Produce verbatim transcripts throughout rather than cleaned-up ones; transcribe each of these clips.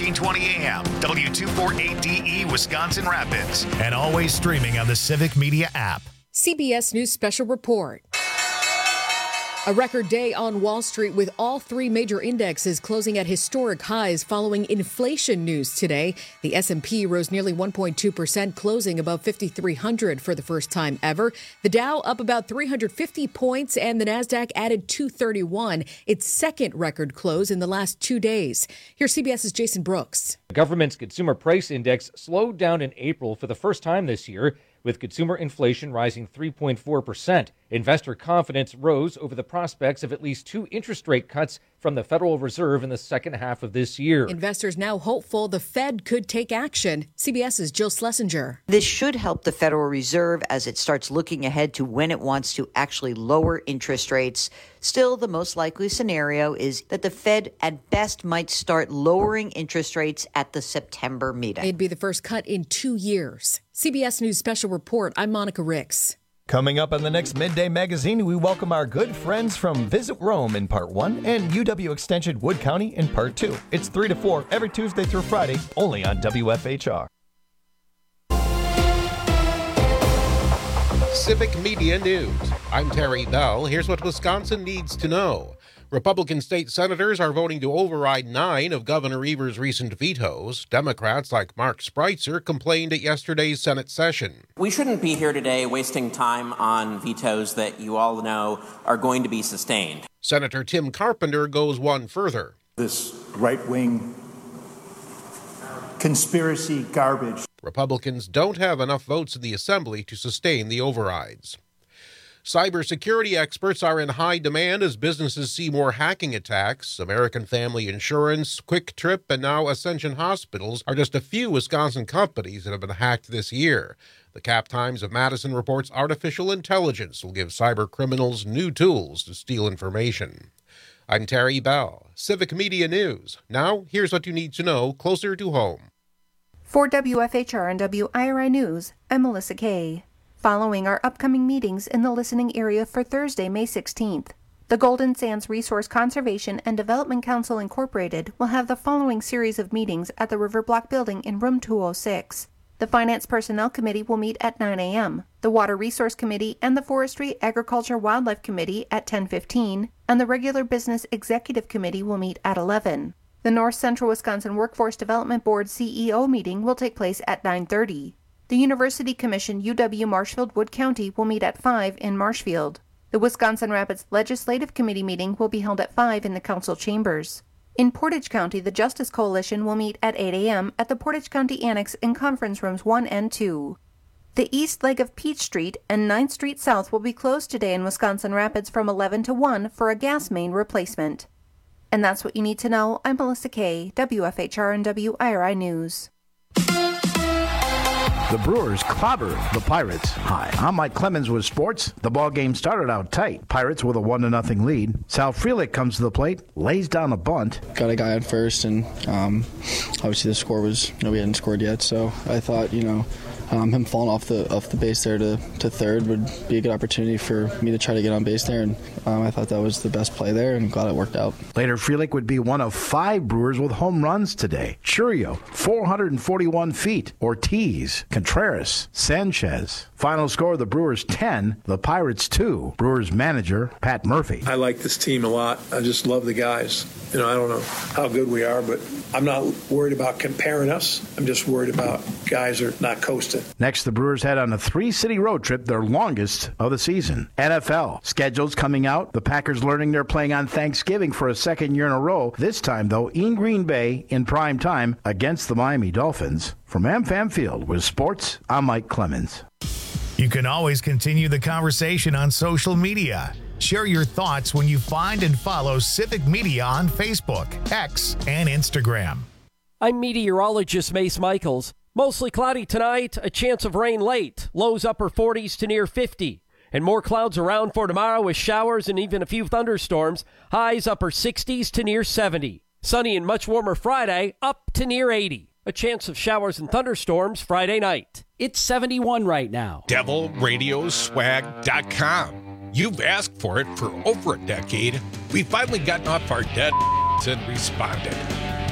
thirteen twenty A M, W two forty-eight D E, Wisconsin Rapids, and always streaming on the Civic Media app. C B S News Special Report. A record day on Wall Street with all three major indexes closing at historic highs following inflation news today. The S and P rose nearly one point two percent, closing above fifty-three hundred for the first time ever. The Dow up about three hundred fifty points, and the Nasdaq added two thirty-one, its second record close in the last two days. Here's CBS's Jason Brooks. The government's consumer price index slowed down in April for the first time this year, with consumer inflation rising three point four percent. Investor confidence rose over the prospects of at least two interest rate cuts from the Federal Reserve in the second half of this year. Investors now hopeful the Fed could take action. CBS's Jill Schlesinger. This should help the Federal Reserve as it starts looking ahead to when it wants to actually lower interest rates. Still, the most likely scenario is that the Fed at best might start lowering interest rates at the September meeting. It'd be the first cut in two years. C B S News Special Report, I'm Monica Ricks. Coming up on the next Midday Magazine, we welcome our good friends from Visit Rome in Part one and U W Extension Wood County in Part two. It's three to four every Tuesday through Friday, only on W F H R. Civic Media News. I'm Terry Bell. Here's what Wisconsin needs to know. Republican state senators are voting to override nine of Governor Evers' recent vetoes. Democrats like Mark Spreitzer complained at yesterday's Senate session. We shouldn't be here today wasting time on vetoes that you all know are going to be sustained. Senator Tim Carpenter goes one further. This right-wing conspiracy garbage. Republicans don't have enough votes in the Assembly to sustain the overrides. Cybersecurity experts are in high demand as businesses see more hacking attacks. American Family Insurance, Quick Trip, and now Ascension Hospitals are just a few Wisconsin companies that have been hacked this year. The Cap Times of Madison reports artificial intelligence will give cyber criminals new tools to steal information. I'm Terry Bell, Civic Media News. Now, here's what you need to know closer to home. For W F H R and W I R I News, I'm Melissa Kay. Following our upcoming meetings in the listening area for Thursday, May sixteenth, the Golden Sands Resource Conservation and Development Council Incorporated will have the following series of meetings at the River Block Building in room two oh six. The Finance Personnel Committee will meet at nine a.m., the Water Resource Committee and the Forestry, Agriculture, Wildlife Committee at ten fifteen, and the Regular Business Executive Committee will meet at eleven. The North Central Wisconsin Workforce Development Board C E O meeting will take place at nine thirty. The University Commission U W Marshfield Wood County will meet at five in Marshfield. The Wisconsin Rapids Legislative Committee meeting will be held at five in the council chambers. In Portage County, the Justice Coalition will meet at eight a.m. at the Portage County Annex in conference rooms one and two. The east leg of Peach Street and ninth Street South will be closed today in Wisconsin Rapids from eleven to one for a gas main replacement. And that's what you need to know. I'm Melissa Kay, W F H R and W I R I News. The Brewers clobbered the Pirates. Hi, I'm Mike Clemens with sports. The ball game started out tight. Pirates with a one to nothing lead. Sal Frelick comes to the plate, lays down a bunt. Got a guy on first, and um, obviously the score was, you know, we hadn't scored yet, so I thought, you know, um, him falling off the off the base there to, to third would be a good opportunity for me to try to get on base there, and um, I thought that was the best play there, and glad it worked out. Later, Frelick would be one of five Brewers with home runs today. Churio, four hundred forty-one feet. Ortiz, Contreras, Sanchez. Final score, the Brewers ten, the Pirates two. Brewers manager, Pat Murphy. I like this team a lot. I just love the guys. You know, I don't know how good we are, but I'm not worried about comparing us. I'm just worried about guys are not coasting. Next, the Brewers head on a three-city road trip, their longest of the season. N F L schedules coming out. The Packers learning they're playing on Thanksgiving for a second year in a row. This time, though, in Green Bay in prime time against the Miami Dolphins. From AmFam Field with sports, I'm Mike Clemens. You can always continue the conversation on social media. Share your thoughts when you find and follow Civic Media on Facebook, X, and Instagram. I'm meteorologist Mace Michaels. Mostly cloudy tonight, a chance of rain late. Lows upper forties to near fifty. And more clouds around for tomorrow with showers and even a few thunderstorms. Highs upper sixties to near seventy. Sunny and much warmer Friday, up to near eighty. A chance of showers and thunderstorms Friday night. It's seventy-one right now. Devil Radio Swag dot com. You've asked for it for over a decade. We've finally gotten off our dead and responded.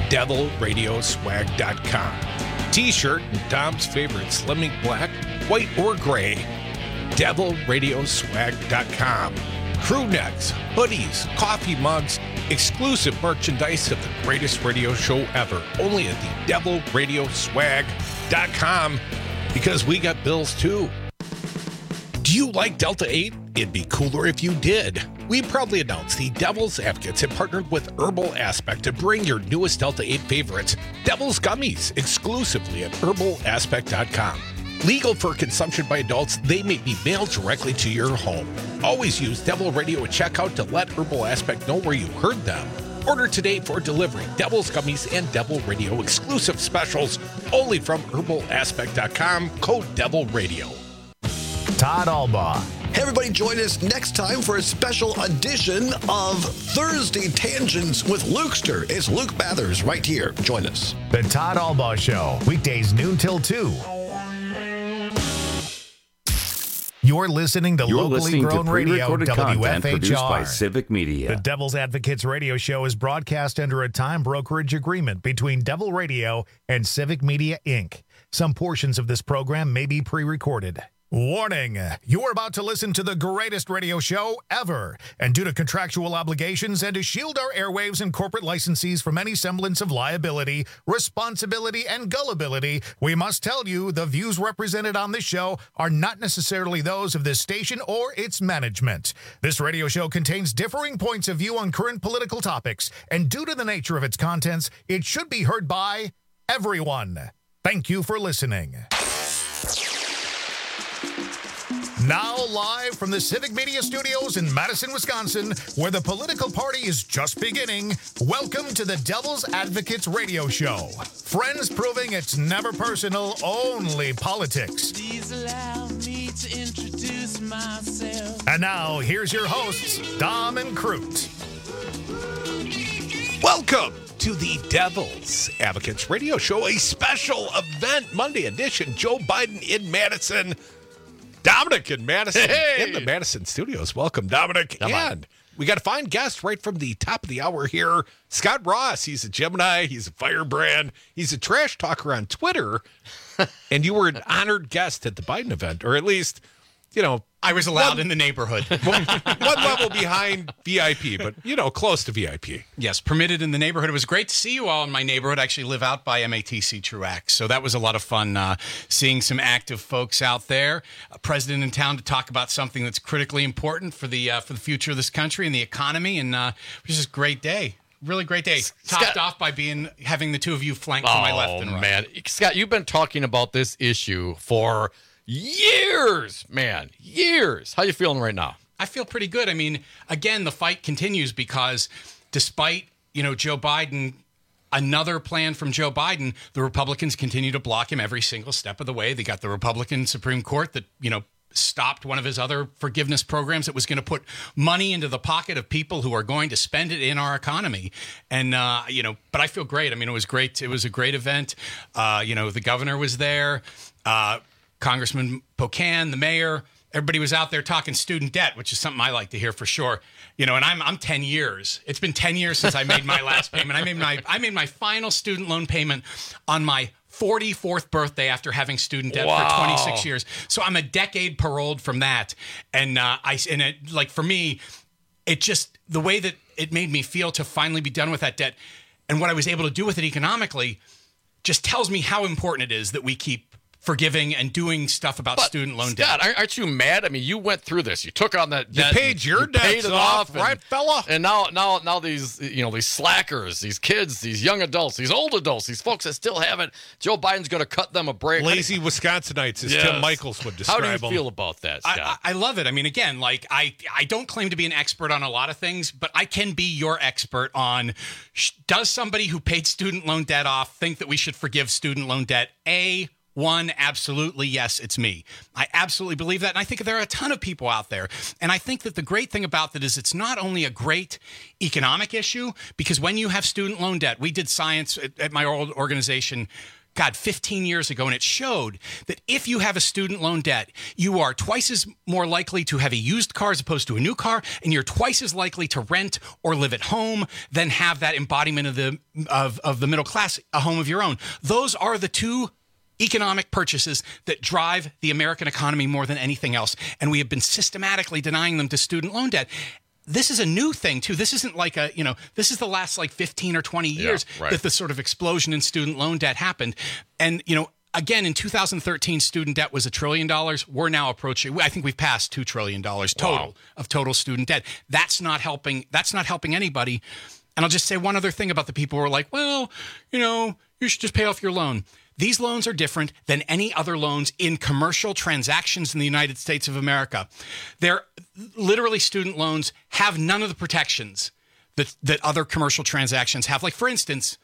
devil radio swag dot com. T-shirt in Dom's favorite Slimming Black, white, or gray. devil radio swag dot com. Crew necks, hoodies, coffee mugs, exclusive merchandise of the greatest radio show ever. Only at the devil radio swag dot com, because we got bills too. Do you like Delta eight? It'd be cooler if you did. We proudly announce the Devil's Advocates have partnered with Herbal Aspect to bring your newest Delta eight favorites, Devil's Gummies, exclusively at herbal aspect dot com. Legal for consumption by adults, they may be mailed directly to your home. Always use Devil Radio at checkout to let Herbal Aspect know where you heard them. Order today for delivery. Devil's Gummies and Devil Radio exclusive specials only from herbal aspect dot com, code Devil Radio. Todd Albaugh. Hey, everybody, join us next time for a special edition of Thursday Tangents with Lukester. It's Luke Bathers right here. Join us. The Todd Albaugh Show, weekdays noon till two. You're listening to You're locally listening grown to radio, pre-recorded W F content H R. produced by Civic Media. The Devil's Advocates radio show is broadcast under a time brokerage agreement between Devil Radio and Civic Media, Incorporated. Some portions of this program may be pre-recorded. Warning, you're about to listen to the greatest radio show ever. And due to contractual obligations and to shield our airwaves and corporate licensees from any semblance of liability, responsibility, and gullibility, we must tell you the views represented on this show are not necessarily those of this station or its management. This radio show contains differing points of view on current political topics, and due to the nature of its contents, it should be heard by everyone. Thank you for listening. Now live from the Civic Media Studios in Madison, Wisconsin, where the political party is just beginning, welcome to the Devil's Advocates radio show. Friends proving it's never personal, only politics. Please allow me to introduce myself. And now, here's your hosts, Dom and Crute. Welcome to the Devil's Advocates radio show, a special event, Monday edition. Joe Biden in Madison. Dominic in Madison, hey. in the Madison studios. Welcome, Dominic. Come and on. we got a fine guest right from the top of the hour here. Scott Ross. He's a Gemini. He's a firebrand. He's a trash talker on Twitter. And you were an honored guest at the Biden event, or at least, you know. I was allowed one, in the neighborhood. one, one level behind V I P, but, you know, close to V I P. Yes, permitted in the neighborhood. It was great to see you all in my neighborhood. I actually live out by M A T C Truax, so that was a lot of fun uh, seeing some active folks out there. A president in town to talk about something that's critically important for the uh, for the future of this country and the economy, and uh, it was just a great day. Really great day. Topped Scott, off by being having the two of you flanked to oh, my left and right. Man, Scott, you've been talking about this issue for years, man, years. How you feeling right now? I feel pretty good. I mean, again, the fight continues because despite, you know, Joe Biden, another plan from Joe Biden, the Republicans continue to block him every single step of the way. They got the Republican Supreme Court that, you know, stopped one of his other forgiveness programs that was going to put money into the pocket of people who are going to spend it in our economy. And, uh, you know, but I feel great. I mean, it was great. It was a great event. Uh, you know, the governor was there. Uh, Congressman Pocan, the mayor, everybody was out there talking student debt, which is something I like to hear for sure. You know, and I'm I'm ten years. It's been ten years since I made my last payment. I made my I made my final student loan payment on my forty-fourth birthday after having student debt wow. for twenty-six years. So I'm a decade paroled from that. And uh, I and it, like for me, it just the way that it made me feel to finally be done with that debt and what I was able to do with it economically just tells me how important it is that we keep forgiving and doing stuff about but, student loan Scott, debt. Aren't you mad? I mean, you went through this. You took on that You debt. paid your you debts paid it off, off, and, right, fella? And now, now, now these, you know, these slackers, these kids, these young adults, these old adults, these folks that still haven't. Joe Biden's going to cut them a break. Lazy Wisconsinites, as yes. Tim Michaels would describe them. How do you feel about that, Scott? I, I love it. I mean, again, like I, I don't claim to be an expert on a lot of things, but I can be your expert on sh- does somebody who paid student loan debt off think that we should forgive student loan debt? A, One, absolutely, yes, it's me. I absolutely believe that, and I think there are a ton of people out there. And I think that the great thing about that is it's not only a great economic issue, because when you have student loan debt, we did science at, at my old organization, God, fifteen years ago, and it showed that if you have a student loan debt, you are twice as more likely to have a used car as opposed to a new car, and you're twice as likely to rent or live at home than have that embodiment of the of, of the middle class, a home of your own. Those are the two economic purchases that drive the American economy more than anything else, and we have been systematically denying them to student loan debt. This is a new thing, too. This isn't like a, you know, this is the last like fifteen or twenty years yeah, right. that the sort of explosion in student loan debt happened. And, you know, again, in two thousand thirteen, student debt was a trillion dollars. We're now approaching, I think we've passed two trillion dollars total wow. of total student debt. That's not helping. That's not helping anybody. And I'll just say one other thing about the people who are like, well, you know, you should just pay off your loan. These loans are different than any other loans in commercial transactions in the United States of America. They're literally student loans have none of the protections that, that other commercial transactions have. Like, for instance,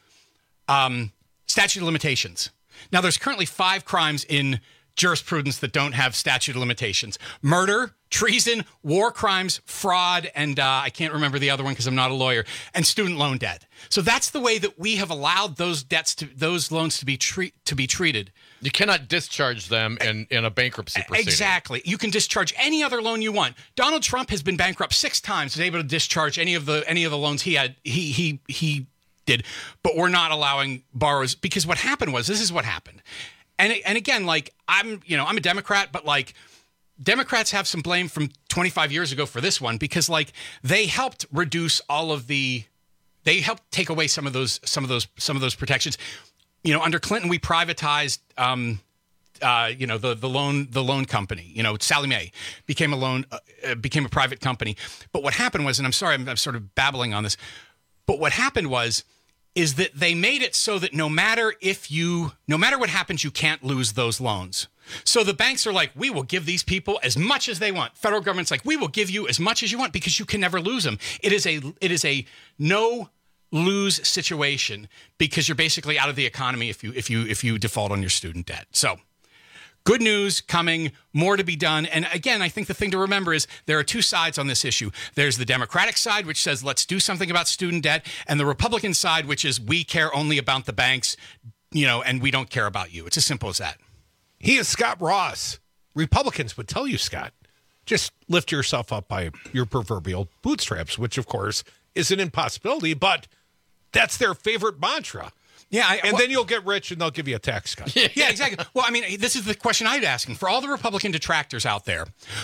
um, statute of limitations. Now, there's currently five crimes in jurisprudence that don't have statute of limitations: murder, treason, war crimes, fraud, and uh, I can't remember the other one because I'm not a lawyer, and student loan debt. So that's the way that we have allowed those debts to those loans to be treat to be treated. You cannot discharge them in, in a bankruptcy proceeding. Exactly. You can discharge any other loan you want. Donald Trump has been bankrupt six times, was able to discharge any of the any of the loans he had he he he did, but we're not allowing borrowers, because what happened was, this is what happened. And and again, like, I'm, you know, I'm a Democrat, but like, Democrats have some blame from twenty-five years ago for this one, because like they helped reduce all of the, they helped take away some of those, some of those, some of those protections. You know, under Clinton, we privatized, um, uh, you know, the the loan the loan company. You know, Sallie Mae became a loan uh, became a private company. But what happened was, and I'm sorry, I'm, I'm sort of babbling on this, but what happened was, is that they made it so that no matter if you, no matter what happens, you can't lose those loans. So the banks are like, we will give these people as much as they want. Federal government's like, we will give you as much as you want because you can never lose them. It is a, it is a no lose situation because you're basically out of the economy if you, if you, if you default on your student debt. So good news coming, more to be done. And again, I think the thing to remember is there are two sides on this issue. There's the Democratic side, which says, let's do something about student debt. And the Republican side, which is, we care only about the banks, you know, and we don't care about you. It's as simple as that. He is Scott Ross. Republicans would tell you, Scott, just lift yourself up by your proverbial bootstraps, which of course is an impossibility, but that's their favorite mantra. Yeah, I, and well, then you'll get rich and they'll give you a tax cut. Yeah, exactly. Well, I mean, this is the question I'd asking for all the Republican detractors out there.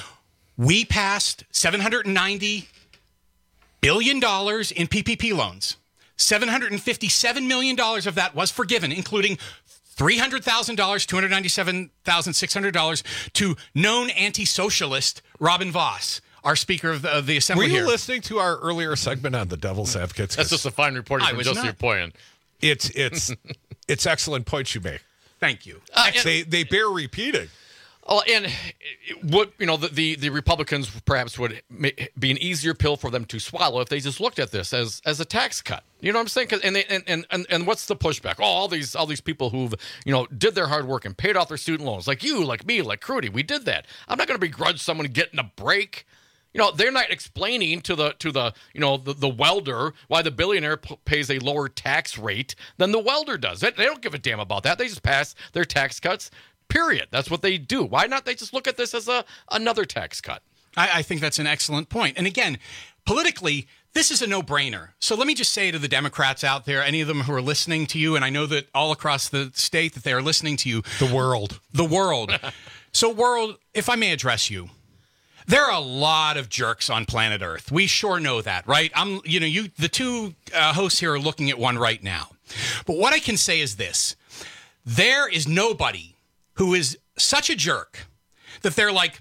We passed seven hundred ninety billion dollars in P P P loans. seven hundred fifty-seven million dollars of that was forgiven, including three hundred thousand dollars, two hundred ninety-seven thousand six hundred dollars to known anti-socialist Robin Voss, our Speaker of the, of the Assembly. Were you here. listening to our earlier segment on the Devil's Advocates? That's just a fine reporting from Josie Poyen. It's it's it's excellent points you make. Thank you. Uh, they they bear repeating. Oh, and what you know, the, the the Republicans perhaps would be an easier pill for them to swallow if they just looked at this as as a tax cut. You know what I'm saying? Cause, and, they, and and and and what's the pushback? Oh, all these all these people who've you know did their hard work and paid off their student loans, like you, like me, like Crudy, we did that. I'm not going to begrudge someone getting a break. You know, they're not explaining to the to the you know the, the welder why the billionaire p- pays a lower tax rate than the welder does. They, they don't give a damn about that. They just pass their tax cuts. Period. That's what they do. Why not they just look at this as a another tax cut? I, I think that's an excellent point. And again, politically, this is a no-brainer. So let me just say to the Democrats out there, any of them who are listening to you, and I know that all across the state that they are listening to you. The world. The world. So world, if I may address you. There are a lot of jerks on planet Earth. We sure know that, right? I'm, you know, you, the two uh, hosts here are looking at one right now. But what I can say is this. There is nobody who is such a jerk that they're like,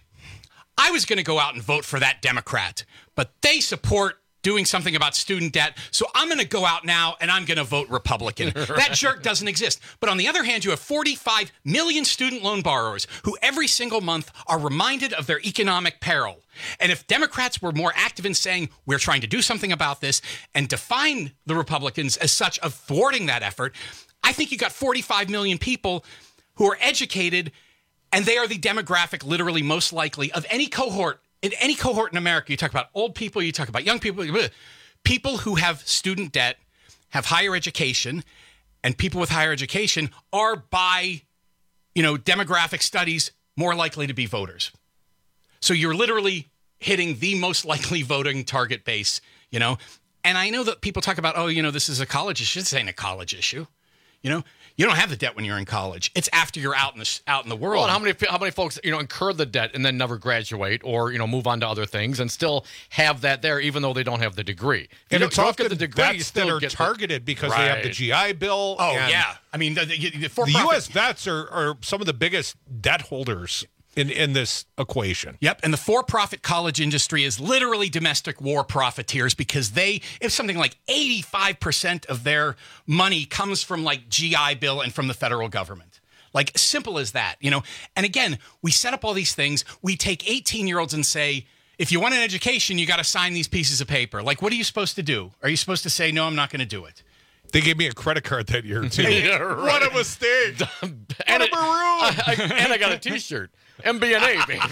I was going to go out and vote for that Democrat, but they support doing something about student debt, so I'm going to go out now and I'm going to vote Republican. Right. That jerk doesn't exist. But on the other hand, you have forty-five million student loan borrowers who every single month are reminded of their economic peril. And if Democrats were more active in saying, we're trying to do something about this, and define the Republicans as such of thwarting that effort, I think you got forty-five million people who are educated, and they are the demographic literally most likely of any cohort. In any cohort in America, you talk about old people, you talk about young people, people who have student debt, have higher education, and people with higher education are, by, you know, demographic studies, more likely to be voters. So you're literally hitting the most likely voting target base, you know. And I know that people talk about, oh, you know, this is a college issue. This ain't a college issue. You know, you don't have the debt when you're in college. It's after you're out in the out in the world. Well, and how many how many folks, you know, incur the debt and then never graduate, or, you know, move on to other things and still have that there, even though they don't have the degree. And you it's don't often get the degree, you vets still that are get targeted the, because right. they have the G I Bill. Oh, and yeah. I mean, the, the, the, the U S vets are, are some of the biggest debt holders in, in this equation. Yep. And the for-profit college industry is literally domestic war profiteers, because they, if something like eighty-five percent of their money comes from like G I Bill and from the federal government. Like, simple as that, you know? And again, we set up all these things. We take eighteen year olds and say, if you want an education, you got to sign these pieces of paper. Like, what are you supposed to do? Are you supposed to say, no, I'm not going to do it? They gave me a credit card that year, too. Yeah, right. What a mistake. and, what a it, maroon. I, I, and I got a T-shirt. M B N A, baby.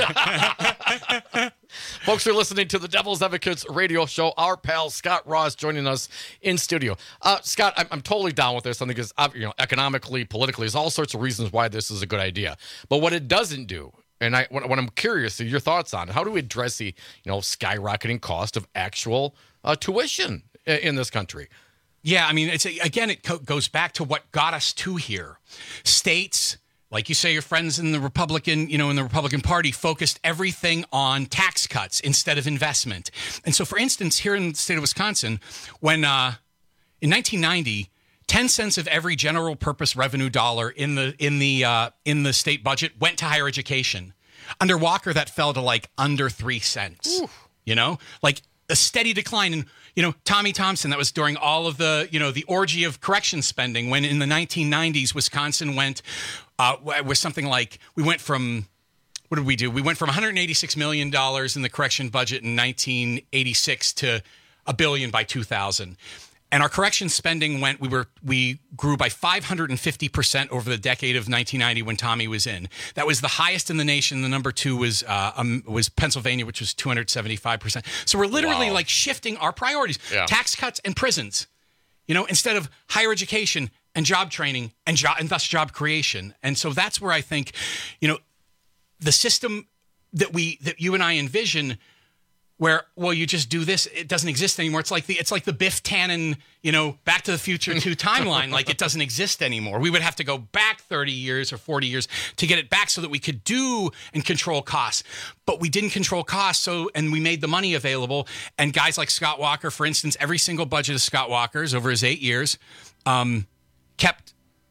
Folks, you're listening to the Devil's Advocates radio show. Our pal Scott Ross joining us in studio. Uh, Scott, I'm, I'm totally down with this. I think it's, you know, economically, politically, there's all sorts of reasons why this is a good idea. But what it doesn't do, and I, what, what I'm curious of your thoughts on, how do we address the, you know, skyrocketing cost of actual uh, tuition in, in this country? Yeah, I mean, it's again, it co- goes back to what got us to here. States, like you say, your friends in the Republican, you know, in the Republican Party focused everything on tax cuts instead of investment. And so, for instance, here in the state of Wisconsin, when uh, in nineteen ninety, ten cents of every general purpose revenue dollar in the in the uh, in the state budget went to higher education. Under Walker, that fell to like under three cents. Ooh. You know, like a steady decline. And you know, Tommy Thompson, that was during all of the, you know, the orgy of correction spending, when in the nineteen nineties, Wisconsin went uh, with something like, we went from, what did we do? We went from one hundred eighty-six million dollars in the correction budget in nineteen eighty-six to a billion by two thousand. And our correction spending went, we were we grew by five hundred fifty percent over the decade of nineteen ninety when Tommy was in. That was the highest in the nation. The number two was uh, um, was Pennsylvania, which was two hundred seventy-five percent. So we're literally Wow. like shifting our priorities. Yeah. Tax cuts and prisons, you know, instead of higher education and job training and, job, and thus job creation. And so that's where I think, you know, the system that we that you and I envision, where, well, you just do this, it doesn't exist anymore. It's like the it's like the Biff Tannen, you know, Back to the Future two timeline. Like, it doesn't exist anymore. We would have to go back thirty years or forty years to get it back so that we could do and control costs. But we didn't control costs, so and we made the money available. And guys like Scott Walker, for instance, every single budget of Scott Walker's over his eight years um, kept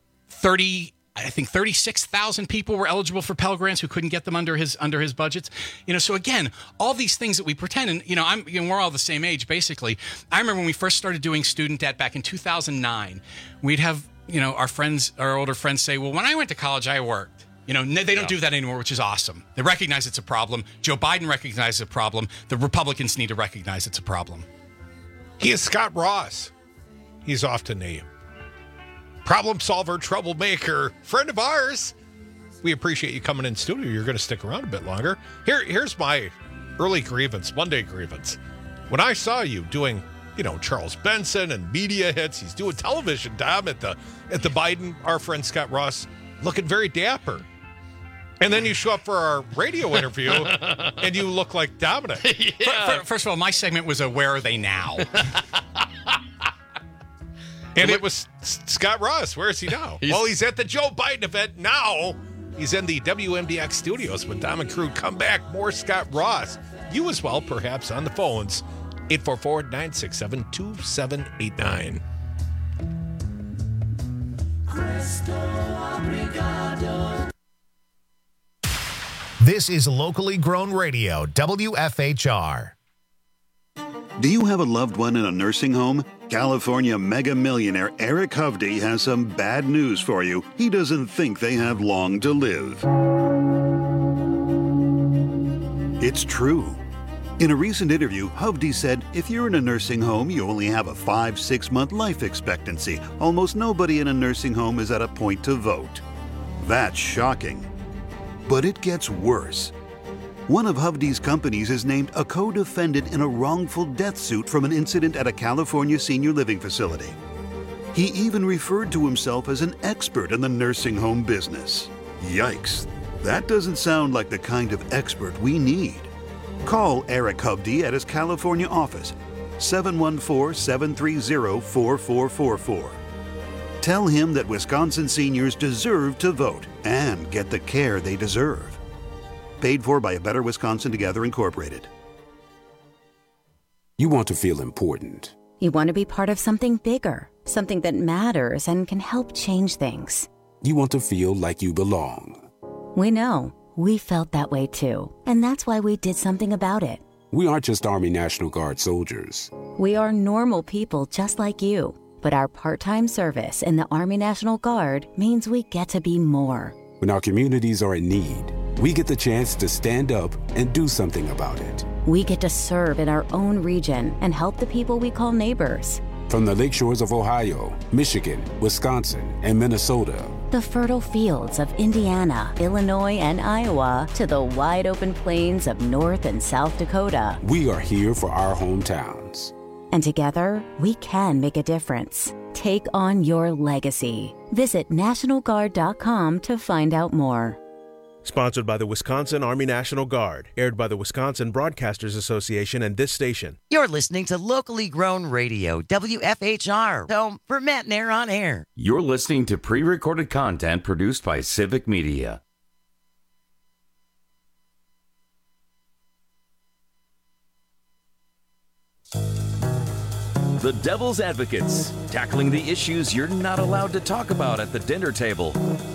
thirty. I think thirty-six thousand people were eligible for Pell Grants who couldn't get them under his under his budgets. You know, so again, all these things that we pretend, and you know, I'm you know, we're all the same age basically. I remember when we first started doing student debt back in two thousand nine. We'd have, you know, our friends, our older friends say, "Well, when I went to college, I worked." You know, they don't Yeah. do that anymore, which is awesome. They recognize it's a problem. Joe Biden recognizes a problem. The Republicans need to recognize it's a problem. He is Scott Ross. He's often a problem solver, troublemaker, friend of ours. We appreciate you coming in studio. You're going to stick around a bit longer. Here, here's my early grievance, Monday grievance. When I saw you doing, you know, Charles Benson and media hits, he's doing television, Dom, at the at the Biden, our friend Scott Ross, looking very dapper. And then you show up for our radio interview, and you look like Dominic. Yeah. First of all, my segment was a "Where Are They Now?" And it was Scott Ross. Where is he now? He's, well, he's at the Joe Biden event now. He's in the W M D X studios with Dom and crew. Come back, more Scott Ross. You as well, perhaps, on the phones. eight four four, nine six seven, two seven eight nine. This is locally grown radio, W F H R. Do you have a loved one in a nursing home? California mega millionaire Eric Hovde has some bad news for you. He doesn't think they have long to live. It's true. In a recent interview, Hovde said, if you're in a nursing home, you only have a five, six month life expectancy. Almost nobody in a nursing home is at a point to vote. That's shocking. But it gets worse. One of Hovde's companies is named a co-defendant in a wrongful death suit from an incident at a California senior living facility. He even referred to himself as an expert in the nursing home business. Yikes, that doesn't sound like the kind of expert we need. Call Eric Hovde at his California office, seven one four, seven three zero, four four four four. Tell him that Wisconsin seniors deserve to vote and get the care they deserve. Paid for by A Better Wisconsin Together, Incorporated. You want to feel important. You want to be part of something bigger, something that matters and can help change things. You want to feel like you belong. We know. We felt that way too. And that's why we did something about it. We aren't just Army National Guard soldiers. We are normal people just like you. But our part-time service in the Army National Guard means we get to be more. When our communities are in need, we get the chance to stand up and do something about it. We get to serve in our own region and help the people we call neighbors. From the lakeshores of Ohio, Michigan, Wisconsin, and Minnesota, the fertile fields of Indiana, Illinois, and Iowa, to the wide open plains of North and South Dakota, we are here for our hometowns. And together, we can make a difference. Take on your legacy. Visit National Guard dot com to find out more. Sponsored by the Wisconsin Army National Guard. Aired by the Wisconsin Broadcasters Association and this station. You're listening to locally grown radio, W F H R, home for Matt and Air on Air. You're listening to pre-recorded content produced by Civic Media. The Devil's Advocates, tackling the issues you're not allowed to talk about at the dinner table.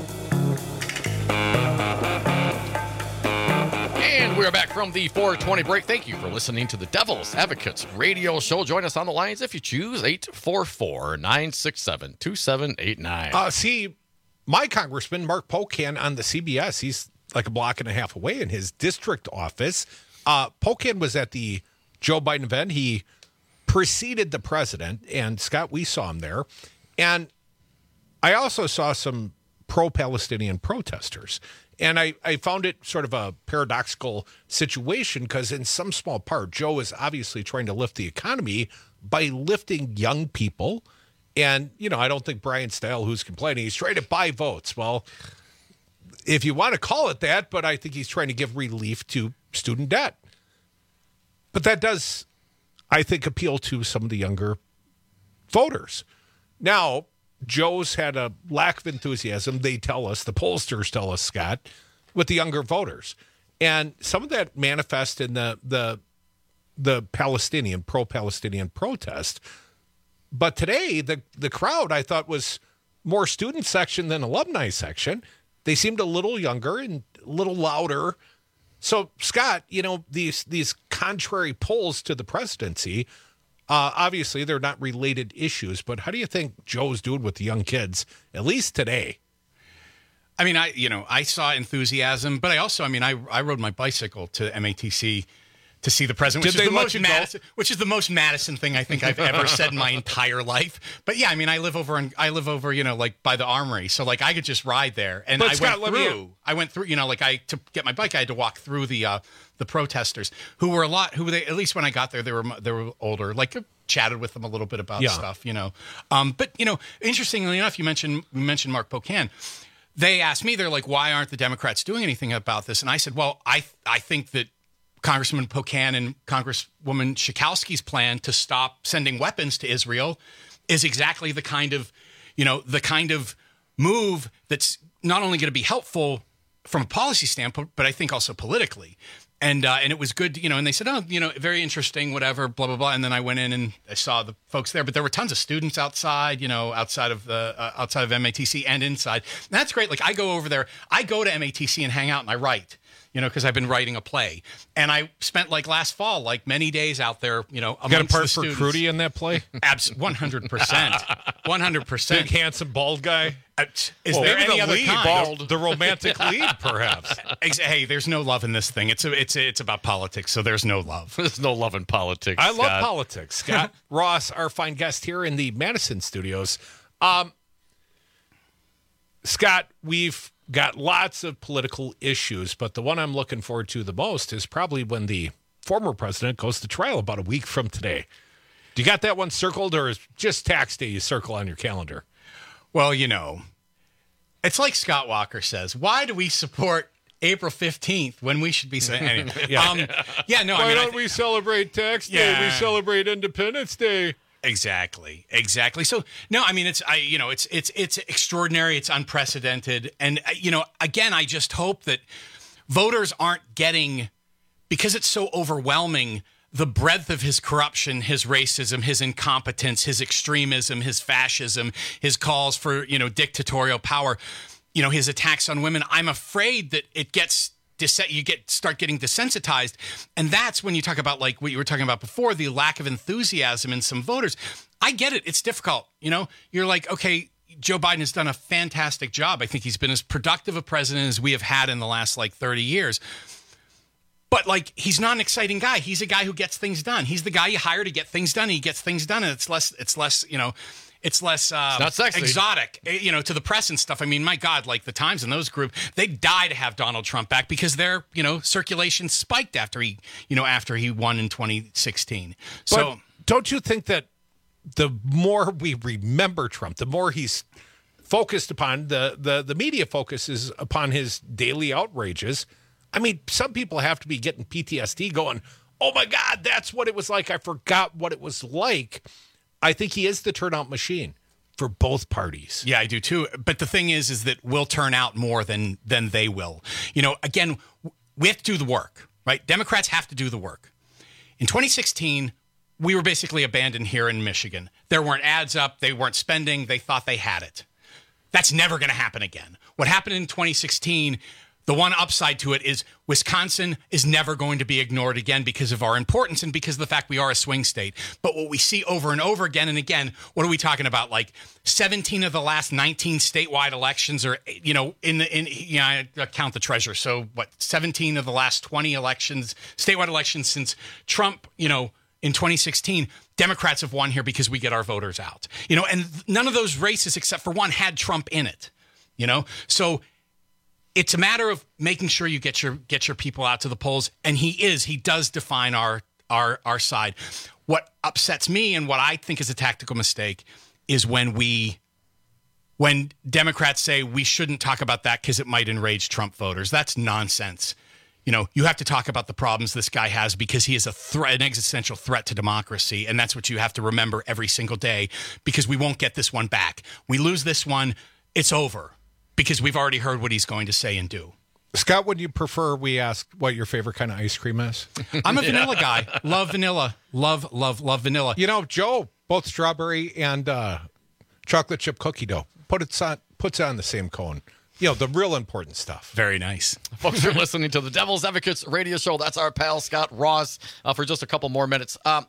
And we're back from the four twenty break. Thank you for listening to the Devil's Advocates radio show. Join us on the lines if you choose, eight four four, nine six seven, two seven eight nine. Uh, see, my congressman, Mark Pocan, on the C B S, he's like a block and a half away in his district office. Uh, Pocan was at the Joe Biden event. He preceded the president, and Scott, we saw him there. And I also saw some pro-Palestinian protesters. And I, I found it sort of a paradoxical situation because in some small part, Joe is obviously trying to lift the economy by lifting young people. And, you know, I don't think Brian Style, who's complaining, he's trying to buy votes. Well, if you want to call it that, but I think he's trying to give relief to student debt. But that does, I think, appeal to some of the younger voters. Now, Joe's had a lack of enthusiasm, they tell us, the pollsters tell us, Scott, with the younger voters. And some of that manifests in the the the Palestinian, pro-Palestinian protest. But today, the, the crowd, I thought, was more student section than alumni section. They seemed a little younger and a little louder. So, Scott, you know, these these contrary polls to the presidency, uh, obviously they're not related issues, but how do you think Joe's doing with the young kids, at least today? I mean, I you know, I saw enthusiasm, but I also, I mean, I, I rode my bicycle to M A T C to see the president, which Did is they the let most you go? Madison, which is the most Madison thing I think I've ever said in my entire life. But yeah, I mean, I live over in, I live over, you know, like by the Armory, so like I could just ride there. And But I Scott, went let me- through. I went through, you know, like I to get my bike, I had to walk through the uh, the protesters who were a lot, who they at least when I got there, they were they were older. Like chatted with them a little bit about Yeah. stuff, you know. Um, but you know, interestingly enough, you mentioned you mentioned Mark Pocan. They asked me, they're like, why aren't the Democrats doing anything about this? And I said, well, I I think that Congressman Pocan and Congresswoman Schakowsky's plan to stop sending weapons to Israel is exactly the kind of, you know, the kind of move that's not only going to be helpful from a policy standpoint, but I think also politically. And uh, and it was good, you know, and they said, oh, you know, very interesting, whatever, blah, blah, blah. And then I went in and I saw the folks there, but there were tons of students outside, you know, outside of the uh, outside of M A T C and inside. And that's great. Like I go over there, I go to M A T C and hang out and I write, you know, because I've been writing a play. And I spent like last fall, like many days out there, you know, You got a amongst part the for students. Crudy in that play? Abs- one hundred percent. one hundred percent. Big, handsome, bald guy? Uh, is Well, there maybe any the other lead, kind? bald. The romantic lead, perhaps. Ex- Hey, there's no love in this thing. It's a, it's a, it's about politics, so there's no love. There's no love in politics. I love Scott. politics. Scott Ross, our fine guest here in the Madison studios. Um, Scott, we've got lots of political issues, but the one I'm looking forward to the most is probably when the former president goes to trial about a week from today. Do you got that one circled, or is just tax day you circle on your calendar? Well, you know, it's like Scott Walker says, why do we support April fifteenth when we should be saying, anyway, yeah. Um, yeah, no, Why I mean, don't I th- we celebrate tax day? Yeah. We celebrate Independence Day. Exactly. Exactly. So no, I mean, it's, I, you know, it's, it's, it's extraordinary. It's unprecedented. And, uh, you know, again, I just hope that voters aren't getting, because it's so overwhelming, the breadth of his corruption, his racism, his incompetence, his extremism, his fascism, his calls for, you know, dictatorial power, you know, his attacks on women. I'm afraid that it gets you get start getting desensitized. And that's when you talk about, like what you were talking about before, the lack of enthusiasm in some voters. I get it. It's difficult. You know, you're like, okay, Joe Biden has done a fantastic job. I think he's been as productive a president as we have had in the last like thirty years. But like, he's not an exciting guy. He's a guy who gets things done. He's the guy you hire to get things done. He gets things done, and it's less, it's less, you know, it's less uh, it's not sexy. exotic, you know, to the press and stuff. I mean, my God, like the Times and those group, they die to have Donald Trump back because their, you know, circulation spiked after he, you know, after he won in twenty sixteen. But So don't you think that the more we remember Trump, the more he's focused upon, the the the media focuses upon his daily outrages. I mean, some people have to be getting P T S D going, oh my God, that's what it was like. I forgot what it was like. I think he is the turnout machine for both parties. Yeah, I do too. But the thing is, is that we'll turn out more than than they will. You know, again, we have to do the work, right? Democrats have to do the work. In twenty sixteen, we were basically abandoned here in Michigan. There weren't ads up. They weren't spending. They thought they had it. That's never going to happen again. What happened in twenty sixteen, the one upside to it is Wisconsin is never going to be ignored again because of our importance and because of the fact we are a swing state. But what we see over and over again and again, what are we talking about? Like seventeen of the last nineteen statewide elections, or, you know, in the, in, you know, I count the treasurer. So what, seventeen of the last twenty elections, statewide elections since Trump, you know, in twenty sixteen, Democrats have won here because we get our voters out, you know, and none of those races except for one had Trump in it, you know? So it's a matter of making sure you get your get your people out to the polls, and he is he does define our our our side. What upsets me and what I think is a tactical mistake is when we when Democrats say we shouldn't talk about that because it might enrage Trump voters. That's nonsense. You know, you have to talk about the problems this guy has because he is a threat, an existential threat to democracy, and that's what you have to remember every single day, because we won't get this one back. We lose this one, it's over. Because we've already heard what he's going to say and do. Scott, would you prefer we ask what your favorite kind of ice cream is? I'm a vanilla guy. Love vanilla. Love, love, love vanilla. You know, Joe, both strawberry and uh, chocolate chip cookie dough, put it on, puts it on the same cone. You know, the real important stuff. Very nice. Folks, you're listening to the Devil's Advocates radio show. That's our pal, Scott Ross, uh, for just a couple more minutes. Um,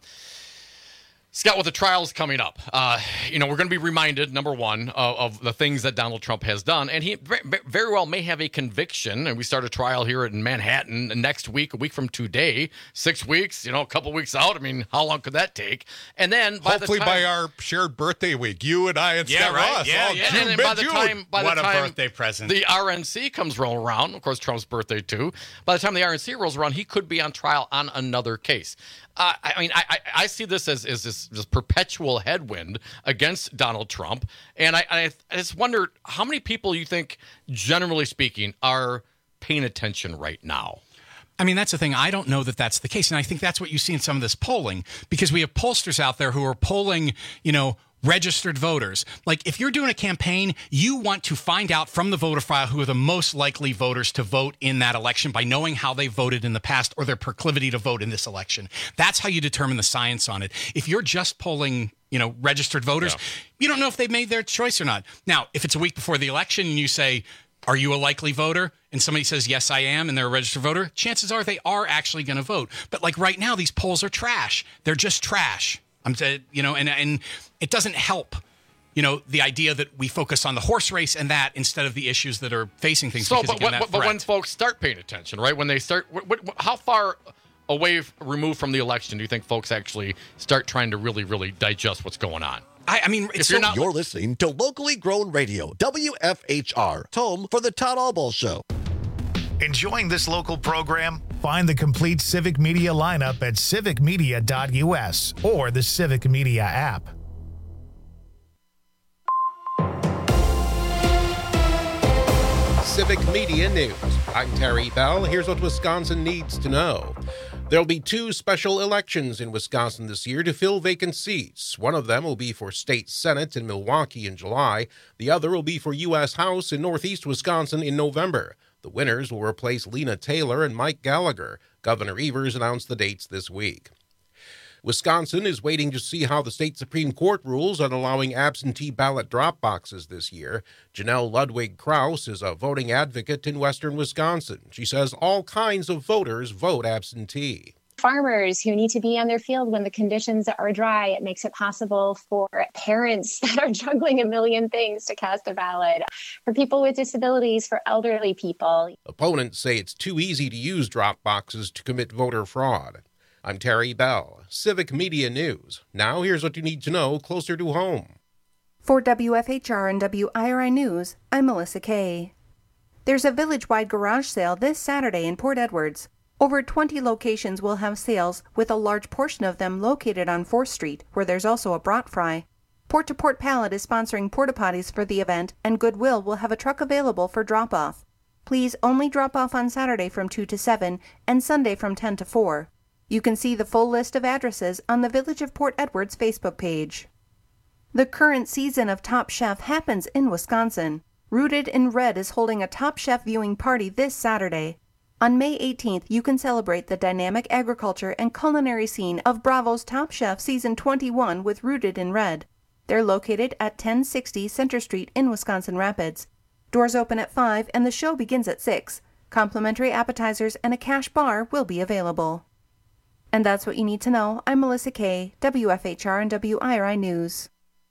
Scott, with the trials coming up, uh, you know, we're going to be reminded, number one, of, of the things that Donald Trump has done. And he very well may have a conviction. And we start a trial here in Manhattan next week, a week from today, six weeks, you know, a couple weeks out. I mean, how long could that take? And then by hopefully the time, by our shared birthday week, you and I and yeah, Scott right? Ross. Yeah, all yeah. June, and then by the mid-June. time, by what the time a birthday present. The R N C comes rolling around, of course, Trump's birthday too. By the time the R N C rolls around, he could be on trial on another case. Uh, I mean, I, I, I see this as, as this, this perpetual headwind against Donald Trump. And I, I, I just wonder how many people you think, generally speaking, are paying attention right now? I mean, that's the thing. I don't know that that's the case. And I think that's what you see in some of this polling, because we have pollsters out there who are polling, you know, registered voters. Like, if you're doing a campaign, you want to find out from the voter file who are the most likely voters to vote in that election by knowing how they voted in the past or their proclivity to vote in this election. That's how you determine the science on it. If you're just polling, you know, registered voters, yeah. you don't know if they've made their choice or not. Now, if it's a week before the election and you say, are you a likely voter? And somebody says, yes, I am, and they're a registered voter, chances are they are actually going to vote. But like right now, these polls are trash. They're just trash. I'm saying, you know, and and it doesn't help, you know, the idea that we focus on the horse race and that instead of the issues that are facing things. So, because but, again, but, that but threat. when folks start paying attention, right? When they start, what, what, how far away removed from the election do you think folks actually start trying to really, really digest what's going on? I, I mean, it's if so, you're not, you're listening to locally grown radio, W F H R, home for the Todd Albaugh Show. Enjoying this local program? Find the complete Civic Media lineup at civic media dot u s or the Civic Media app. Civic Media News. I'm Terry Bell. Here's what Wisconsin needs to know. There'll be two special elections in Wisconsin this year to fill vacant seats. One of them will be for state senate in Milwaukee in July. The other will be for U S House in northeast Wisconsin in November. The winners will replace Lena Taylor and Mike Gallagher. Governor Evers announced the dates this week. Wisconsin is waiting to see how the state Supreme Court rules on allowing absentee ballot drop boxes this year. Janelle Ludwig Krause is a voting advocate in western Wisconsin. She says all kinds of voters vote absentee. Farmers who need to be on their field when the conditions are dry, it makes it possible for parents that are juggling a million things to cast a ballot, for people with disabilities, for elderly people. Opponents say it's too easy to use drop boxes to commit voter fraud. I'm Terry Bell, Civic Media News. Now here's what you need to know closer to home. For W F H R and W I R I News, I'm Melissa Kay. There's a village-wide garage sale this Saturday in Port Edwards. Over twenty locations will have sales, with a large portion of them located on fourth street, where there's also a brat fry. Port to Port Pallet is sponsoring porta potties for the event, and Goodwill will have a truck available for drop-off. Please only drop off on Saturday from two to seven and Sunday from ten to four. You can see the full list of addresses on the Village of Port Edwards Facebook page. The current season of Top Chef happens in Wisconsin. Rooted in Red is holding a Top Chef viewing party this Saturday. On May eighteenth, you can celebrate the dynamic agriculture and culinary scene of Bravo's Top Chef Season twenty-one with Rooted in Red. They're located at ten sixty Center Street in Wisconsin Rapids. Doors open at five and the show begins at six. Complimentary appetizers and a cash bar will be available. And that's what you need to know. I'm Melissa Kay, W F H R and W I R I News.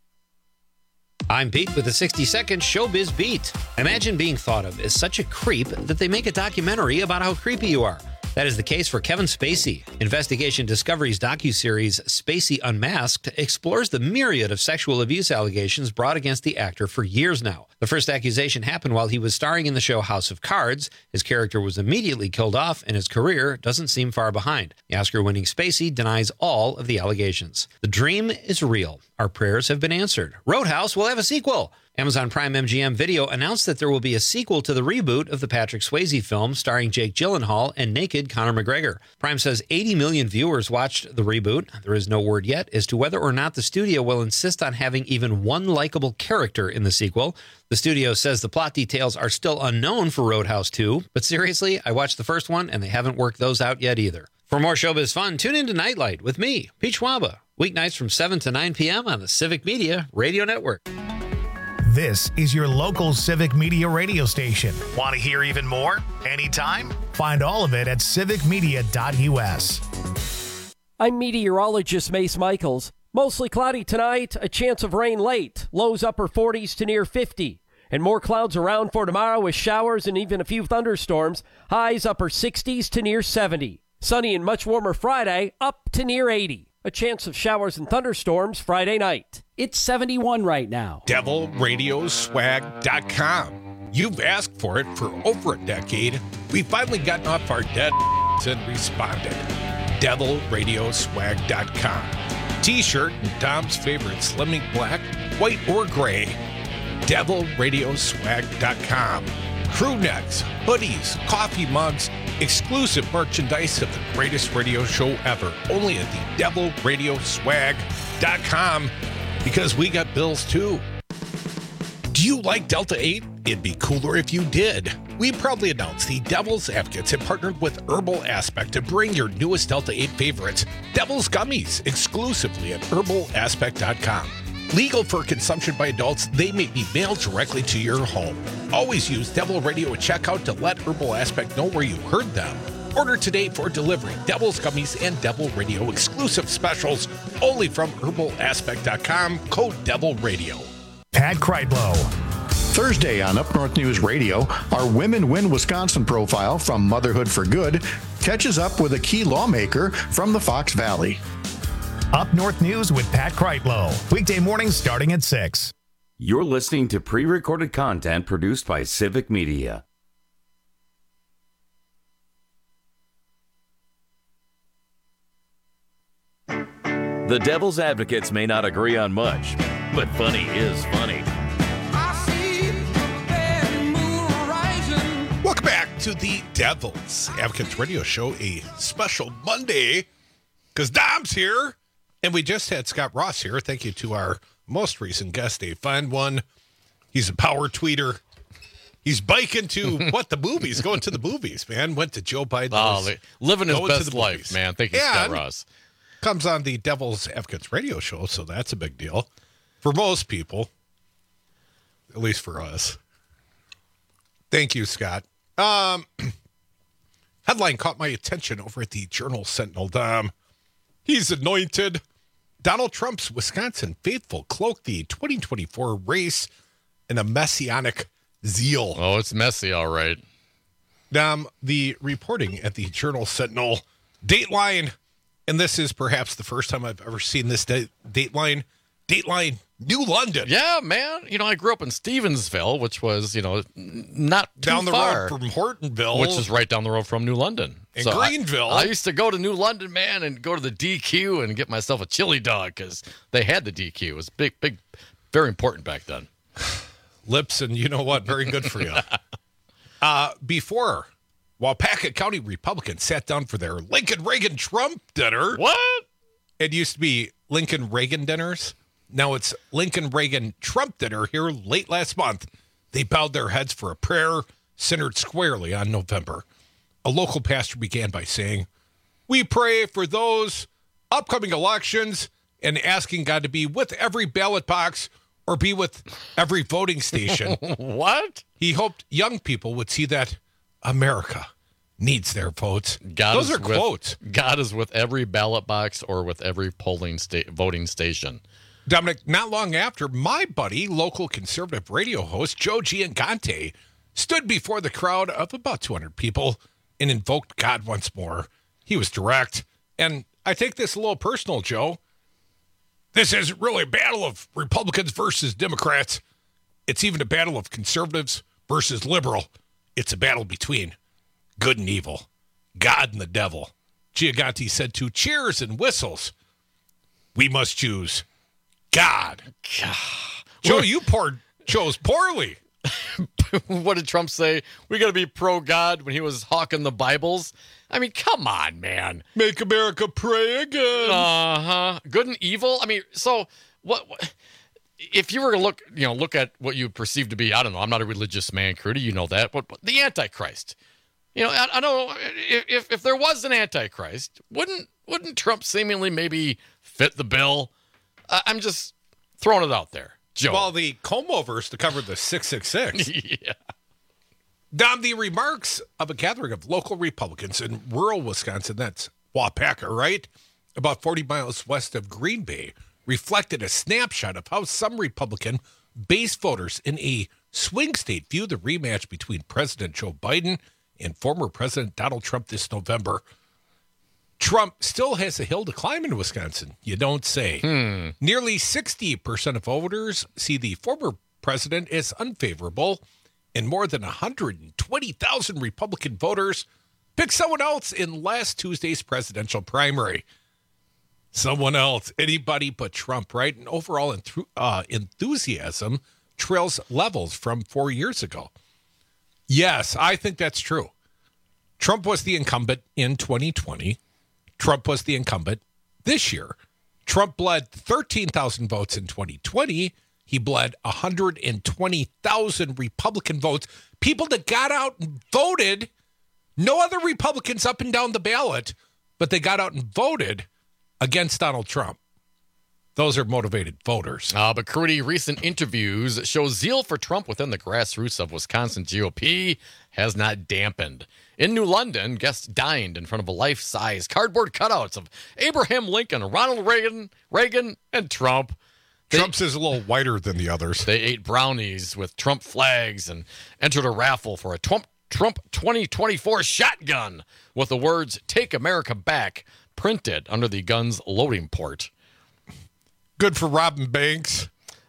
I'm Pete with the sixty second Showbiz Beat. Imagine being thought of as such a creep that they make a documentary about how creepy you are. That is the case for Kevin Spacey. Investigation Discovery's docuseries Spacey Unmasked explores the myriad of sexual abuse allegations brought against the actor for years now. The first accusation happened while he was starring in the show House of Cards. His character was immediately killed off, and his career doesn't seem far behind. The Oscar-winning Spacey denies all of the allegations. The dream is real. Our prayers have been answered. Roadhouse will have a sequel. Amazon Prime M G M Video announced that there will be a sequel to the reboot of the Patrick Swayze film starring Jake Gyllenhaal and naked Conor McGregor. Prime says eighty million viewers watched the reboot. There is no word yet as to whether or not the studio will insist on having even one likable character in the sequel. The studio says the plot details are still unknown for Roadhouse two, but seriously, I watched the first one and they haven't worked those out yet either. For more showbiz fun, tune into Nightlight with me, Pete Schwaba, weeknights from seven to nine p.m. on the Civic Media Radio Network. This is your local Civic Media radio station. Want to hear even more? Anytime? Find all of it at civic media dot u s. I'm meteorologist Mace Michaels. Mostly cloudy tonight, a chance of rain late. Lows upper forties to near fifty. And more clouds around for tomorrow with showers and even a few thunderstorms. Highs upper sixties to near seventy. Sunny and much warmer Friday, up to near eighty. A chance of showers and thunderstorms Friday night. It's seventy-one right now. devil radio swag dot com. You've asked for it for over a decade. We've finally gotten off our dead and responded. devil radio swag dot com. T-shirt and Tom's favorite Slimming Black, white or gray. devil radio swag dot com. Crew necks, hoodies, coffee mugs, exclusive merchandise of the greatest radio show ever. Only at the devil radio swag dot com, because we got bills too. Do you like Delta eight? It'd be cooler if you did. We proudly announce the Devil's Advocates have partnered with Herbal Aspect to bring your newest Delta eight favorites, Devil's Gummies, exclusively at herbal aspect dot com. Legal for consumption by adults, they may be mailed directly to your home. Always use Devil Radio at checkout to let Herbal Aspect know where you heard them. Order today for delivery. Devil's Gummies and Devil Radio exclusive specials only from herbal aspect dot com. Code Devil Radio. Pat Kreitlow. Thursday on Up North News Radio, our Women Win Wisconsin profile from Motherhood for Good catches up with a key lawmaker from the Fox Valley. Up North News with Pat Kreitlow. Weekday mornings starting at six. You're listening to pre-recorded content produced by Civic Media. The Devil's Advocates may not agree on much, but funny is funny. Welcome back to the Devil's Advocates Radio Show, a special Monday, because Dom's here, and we just had Scott Ross here. Thank you to our most recent guest, a fine one. He's a power tweeter. He's biking to, what, the movies, going to the movies, man. Went to Joe Biden. Oh, living his best life, man. Thank you, Scott And Ross. Comes on the Devil's Advocates Radio Show, so that's a big deal for most people, at least for us. Thank you, Scott. Um, headline caught my attention over at the Journal Sentinel. Dom, he's anointed. Donald Trump's Wisconsin faithful cloaked the twenty twenty-four race in a messianic zeal. Oh, it's messy, all right. Dom, the reporting at the Journal Sentinel, Dateline, and this is perhaps the first time I've ever seen this da- Dateline, Dateline, New London. Yeah, man. You know, I grew up in Stevensville, which was, you know, not too down the far, road from Hortonville, which is right down the road from New London. And so Greenville. I, I used to go to New London, man, and go to the D Q and get myself a chili dog because they had the D Q. It was big, big, very important back then. Lips, and you know what? Very good for you. uh, before, while Packett County Republicans sat down for their Lincoln Reagan Trump dinner. What? It used to be Lincoln Reagan dinners. Now it's Lincoln Reagan Trump dinner here late last month. They bowed their heads for a prayer centered squarely on November. A local pastor began by saying, "We pray for those upcoming elections and asking God to be with every ballot box or be with every voting station." What? He hoped young people would see that America needs their votes. God Those is are with, quotes. God is with every ballot box or with every polling sta- voting station. Dominic, not long after, my buddy, local conservative radio host Joe Giangante, stood before the crowd of about two hundred people and invoked God once more. He was direct, and I take this a little personal, Joe. This isn't really a battle of Republicans versus Democrats. It's even a battle of conservatives versus liberal. It's a battle between good and evil, God and the devil. Gianganti said to cheers and whistles, "We must choose God." God. Joe, you poured, chose poorly. What did Trump say? We got to be pro-God when he was hawking the Bibles. I mean, come on, man. Make America pray again. Uh-huh. Good and evil? I mean, so what, what if you were to look, you know, look at what you perceive to be, I don't know, I'm not a religious man, Crudy, you know that, but, but the Antichrist. You know, I, I don't know, if if there was an Antichrist, wouldn't wouldn't Trump seemingly maybe fit the bill? Uh, I'm just throwing it out there. Joe. Well, the comb-overs to cover the six six six. Yeah. Dom, the remarks of a gathering of local Republicans in rural Wisconsin, that's Waupaca, right? About forty miles west of Green Bay, reflected a snapshot of how some Republican base voters in a swing state view the rematch between President Joe Biden and former President Donald Trump this November. Trump still has a hill to climb in Wisconsin, you don't say. Hmm. Nearly sixty percent of voters see the former president as unfavorable, and more than one hundred twenty thousand Republican voters picked someone else in last Tuesday's presidential primary. Someone else, anybody but Trump, right? And overall enth- uh, enthusiasm trails levels from four years ago. Yes, I think that's true. Trump was the incumbent in twenty twenty. Trump was the incumbent this year. Trump bled thirteen thousand votes in twenty twenty. He bled one hundred twenty thousand Republican votes. People that got out and voted, no other Republicans up and down the ballot, but they got out and voted against Donald Trump. Those are motivated voters. Uh, but Crudy, recent interviews show zeal for Trump within the grassroots of Wisconsin G O P has not dampened. In New London, guests dined in front of a life-size cardboard cutouts of Abraham Lincoln, Ronald Reagan, Reagan, and Trump. They, Trump's is a little whiter than the others. They ate brownies with Trump flags and entered a raffle for a Trump, Trump twenty twenty-four shotgun with the words, "Take America Back," printed under the gun's loading port. Good for robbing banks.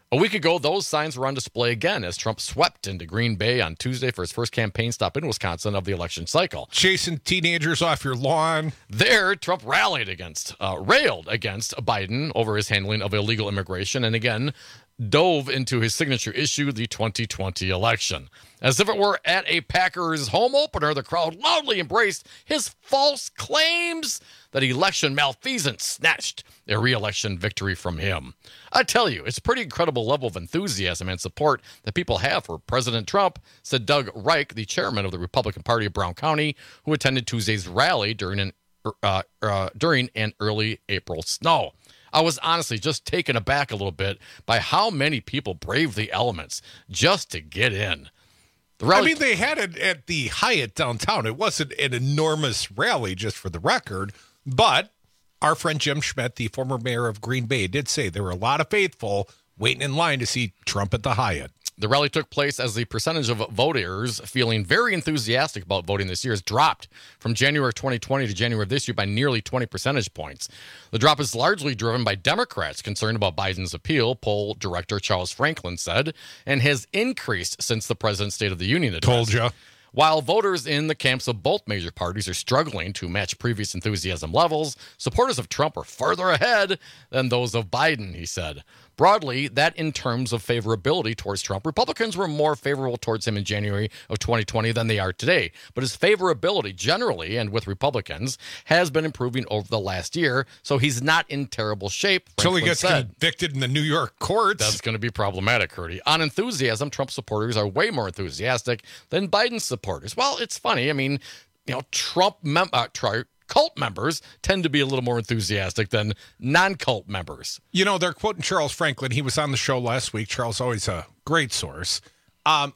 A week ago, those signs were on display again as Trump swept into Green Bay on Tuesday for his first campaign stop in Wisconsin of the election cycle. Chasing teenagers off your lawn. There, Trump rallied against, uh, railed against Biden over his handling of illegal immigration, and again, dove into his signature issue, the twenty twenty election. As if it were at a Packers home opener, the crowd loudly embraced his false claims that election malfeasance snatched a re-election victory from him. I tell you, it's a pretty incredible level of enthusiasm and support that people have for President Trump, said Doug Reich, the chairman of the Republican Party of Brown County, who attended Tuesday's rally during an uh, uh, during an early April snow. I was honestly just taken aback a little bit by how many people braved the elements just to get in. The rally- I mean, they had it at the Hyatt downtown. It wasn't an enormous rally, just for the record, but our friend Jim Schmidt, the former mayor of Green Bay, did say there were a lot of faithful waiting in line to see Trump at the Hyatt. The rally took place as the percentage of voters feeling very enthusiastic about voting this year has dropped from January twenty twenty to January of this year by nearly twenty percentage points. The drop is largely driven by Democrats concerned about Biden's appeal, poll director Charles Franklin said, and has increased since the president's State of the Union address. Told you. While voters in the camps of both major parties are struggling to match previous enthusiasm levels, supporters of Trump are further ahead than those of Biden, he said. Broadly, that in terms of favorability towards Trump, Republicans were more favorable towards him in January of twenty twenty than they are today. But his favorability generally, and with Republicans, has been improving over the last year, so he's not in terrible shape. Until he gets said. convicted in the New York courts. That's going to be problematic, Curdy. On enthusiasm, Trump supporters are way more enthusiastic than Biden supporters. Well, it's funny. I mean, you know, Trump mem- uh, try- cult members tend to be a little more enthusiastic than non-cult members. You know, they're quoting Charles Franklin. He was on the show last week. Charles, always a great source. Um,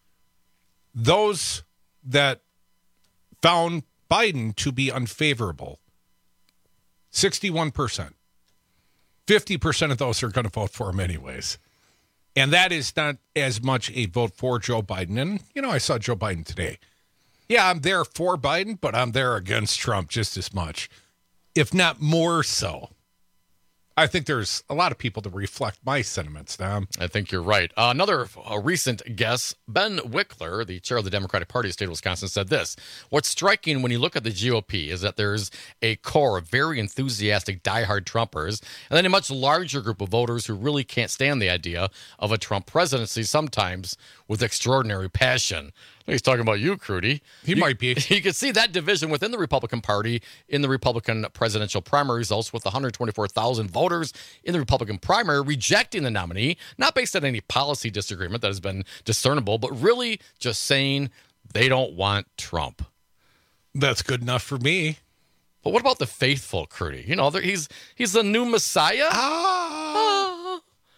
those that found Biden to be unfavorable, sixty-one percent. fifty percent of those are going to vote for him anyways. And that is not as much a vote for Joe Biden. And, you know, I saw Joe Biden today. Yeah, I'm there for Biden, but I'm there against Trump just as much, if not more so. I think there's a lot of people that reflect my sentiments, Tom. I think you're right. Uh, another uh, recent guest, Ben Wickler, the chair of the Democratic Party of the state of Wisconsin, said this. What's striking when you look at the G O P is that there's a core of very enthusiastic, diehard Trumpers, and then a much larger group of voters who really can't stand the idea of a Trump presidency, sometimes with extraordinary passion. He's talking about you, Crudy. He you, might be. You can see that division within the Republican Party in the Republican presidential primary results, with one hundred twenty-four thousand voters in the Republican primary rejecting the nominee, not based on any policy disagreement that has been discernible, but really just saying they don't want Trump. That's good enough for me. But what about the faithful, Crudy? You know, he's he's the new Messiah. Ah. ah.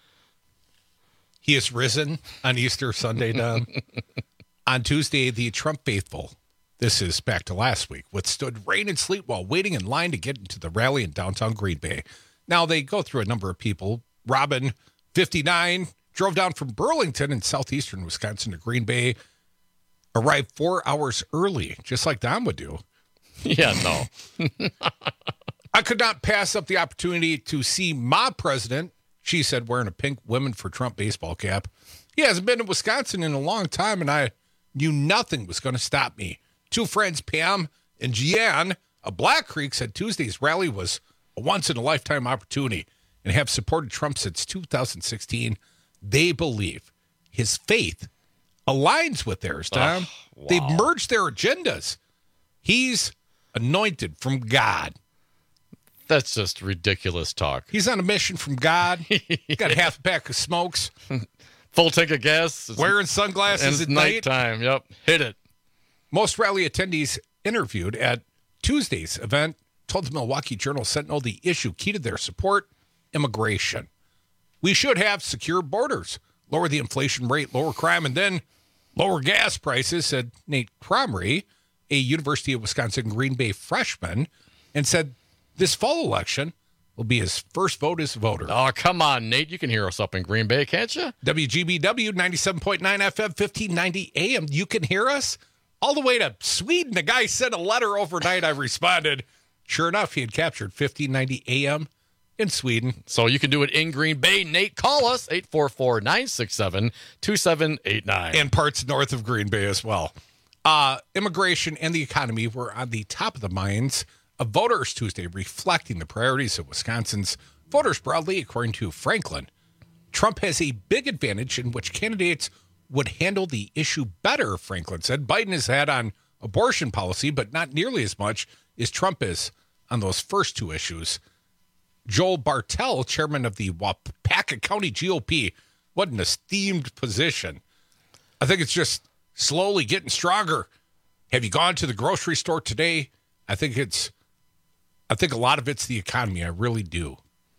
He is risen on Easter Sunday, Don. On Tuesday, the Trump faithful, this is back to last week, withstood rain and sleet while waiting in line to get into the rally in downtown Green Bay. Now, they go through a number of people. Robin, fifty-nine, drove down from Burlington in southeastern Wisconsin to Green Bay, arrived four hours early, just like Don would do. Yeah, no. I could not pass up the opportunity to see my president, she said, wearing a pink Women for Trump baseball cap. He hasn't been to Wisconsin in a long time, and I knew nothing was going to stop me. Two friends, Pam and Jeanne of Black Creek, said Tuesday's rally was a once-in-a-lifetime opportunity and have supported Trump since two thousand sixteen. They believe his faith aligns with theirs, Tom. Oh, wow. They've merged their agendas. He's anointed from God. That's just ridiculous talk. He's on a mission from God. Got a half a pack of smokes. Full tank of gas. It's, Wearing sunglasses at night. Nighttime. Yep. Hit it. Most rally attendees interviewed at Tuesday's event told the Milwaukee Journal Sentinel the issue key to their support, immigration. We should have secure borders, lower the inflation rate, lower crime, and then lower gas prices, said Nate Cromrie, a University of Wisconsin Green Bay freshman, and said this fall election will be his first vote as a voter. Oh, come on, Nate. You can hear us up in Green Bay, can't you? W G B W ninety-seven point nine F M, fifteen ninety A M. You can hear us all the way to Sweden. The guy sent a letter overnight. I responded. Sure enough, he had captured fifteen ninety A M in Sweden. So you can do it in Green Bay. Nate, call us, eight four four, nine six seven, two seven eight nine. And parts north of Green Bay as well. Uh, immigration and the economy were on the top of the minds of voters Tuesday, reflecting the priorities of Wisconsin's voters broadly, according to Franklin. Trump has a big advantage in which candidates would handle the issue better, Franklin said. Biden has had on abortion policy, but not nearly as much as Trump is on those first two issues. Joel Bartel, chairman of the Waupaca County G O P, what an esteemed position. I think it's just slowly getting stronger. Have you gone to the grocery store today? I think it's, I think a lot of it's the economy. I really do.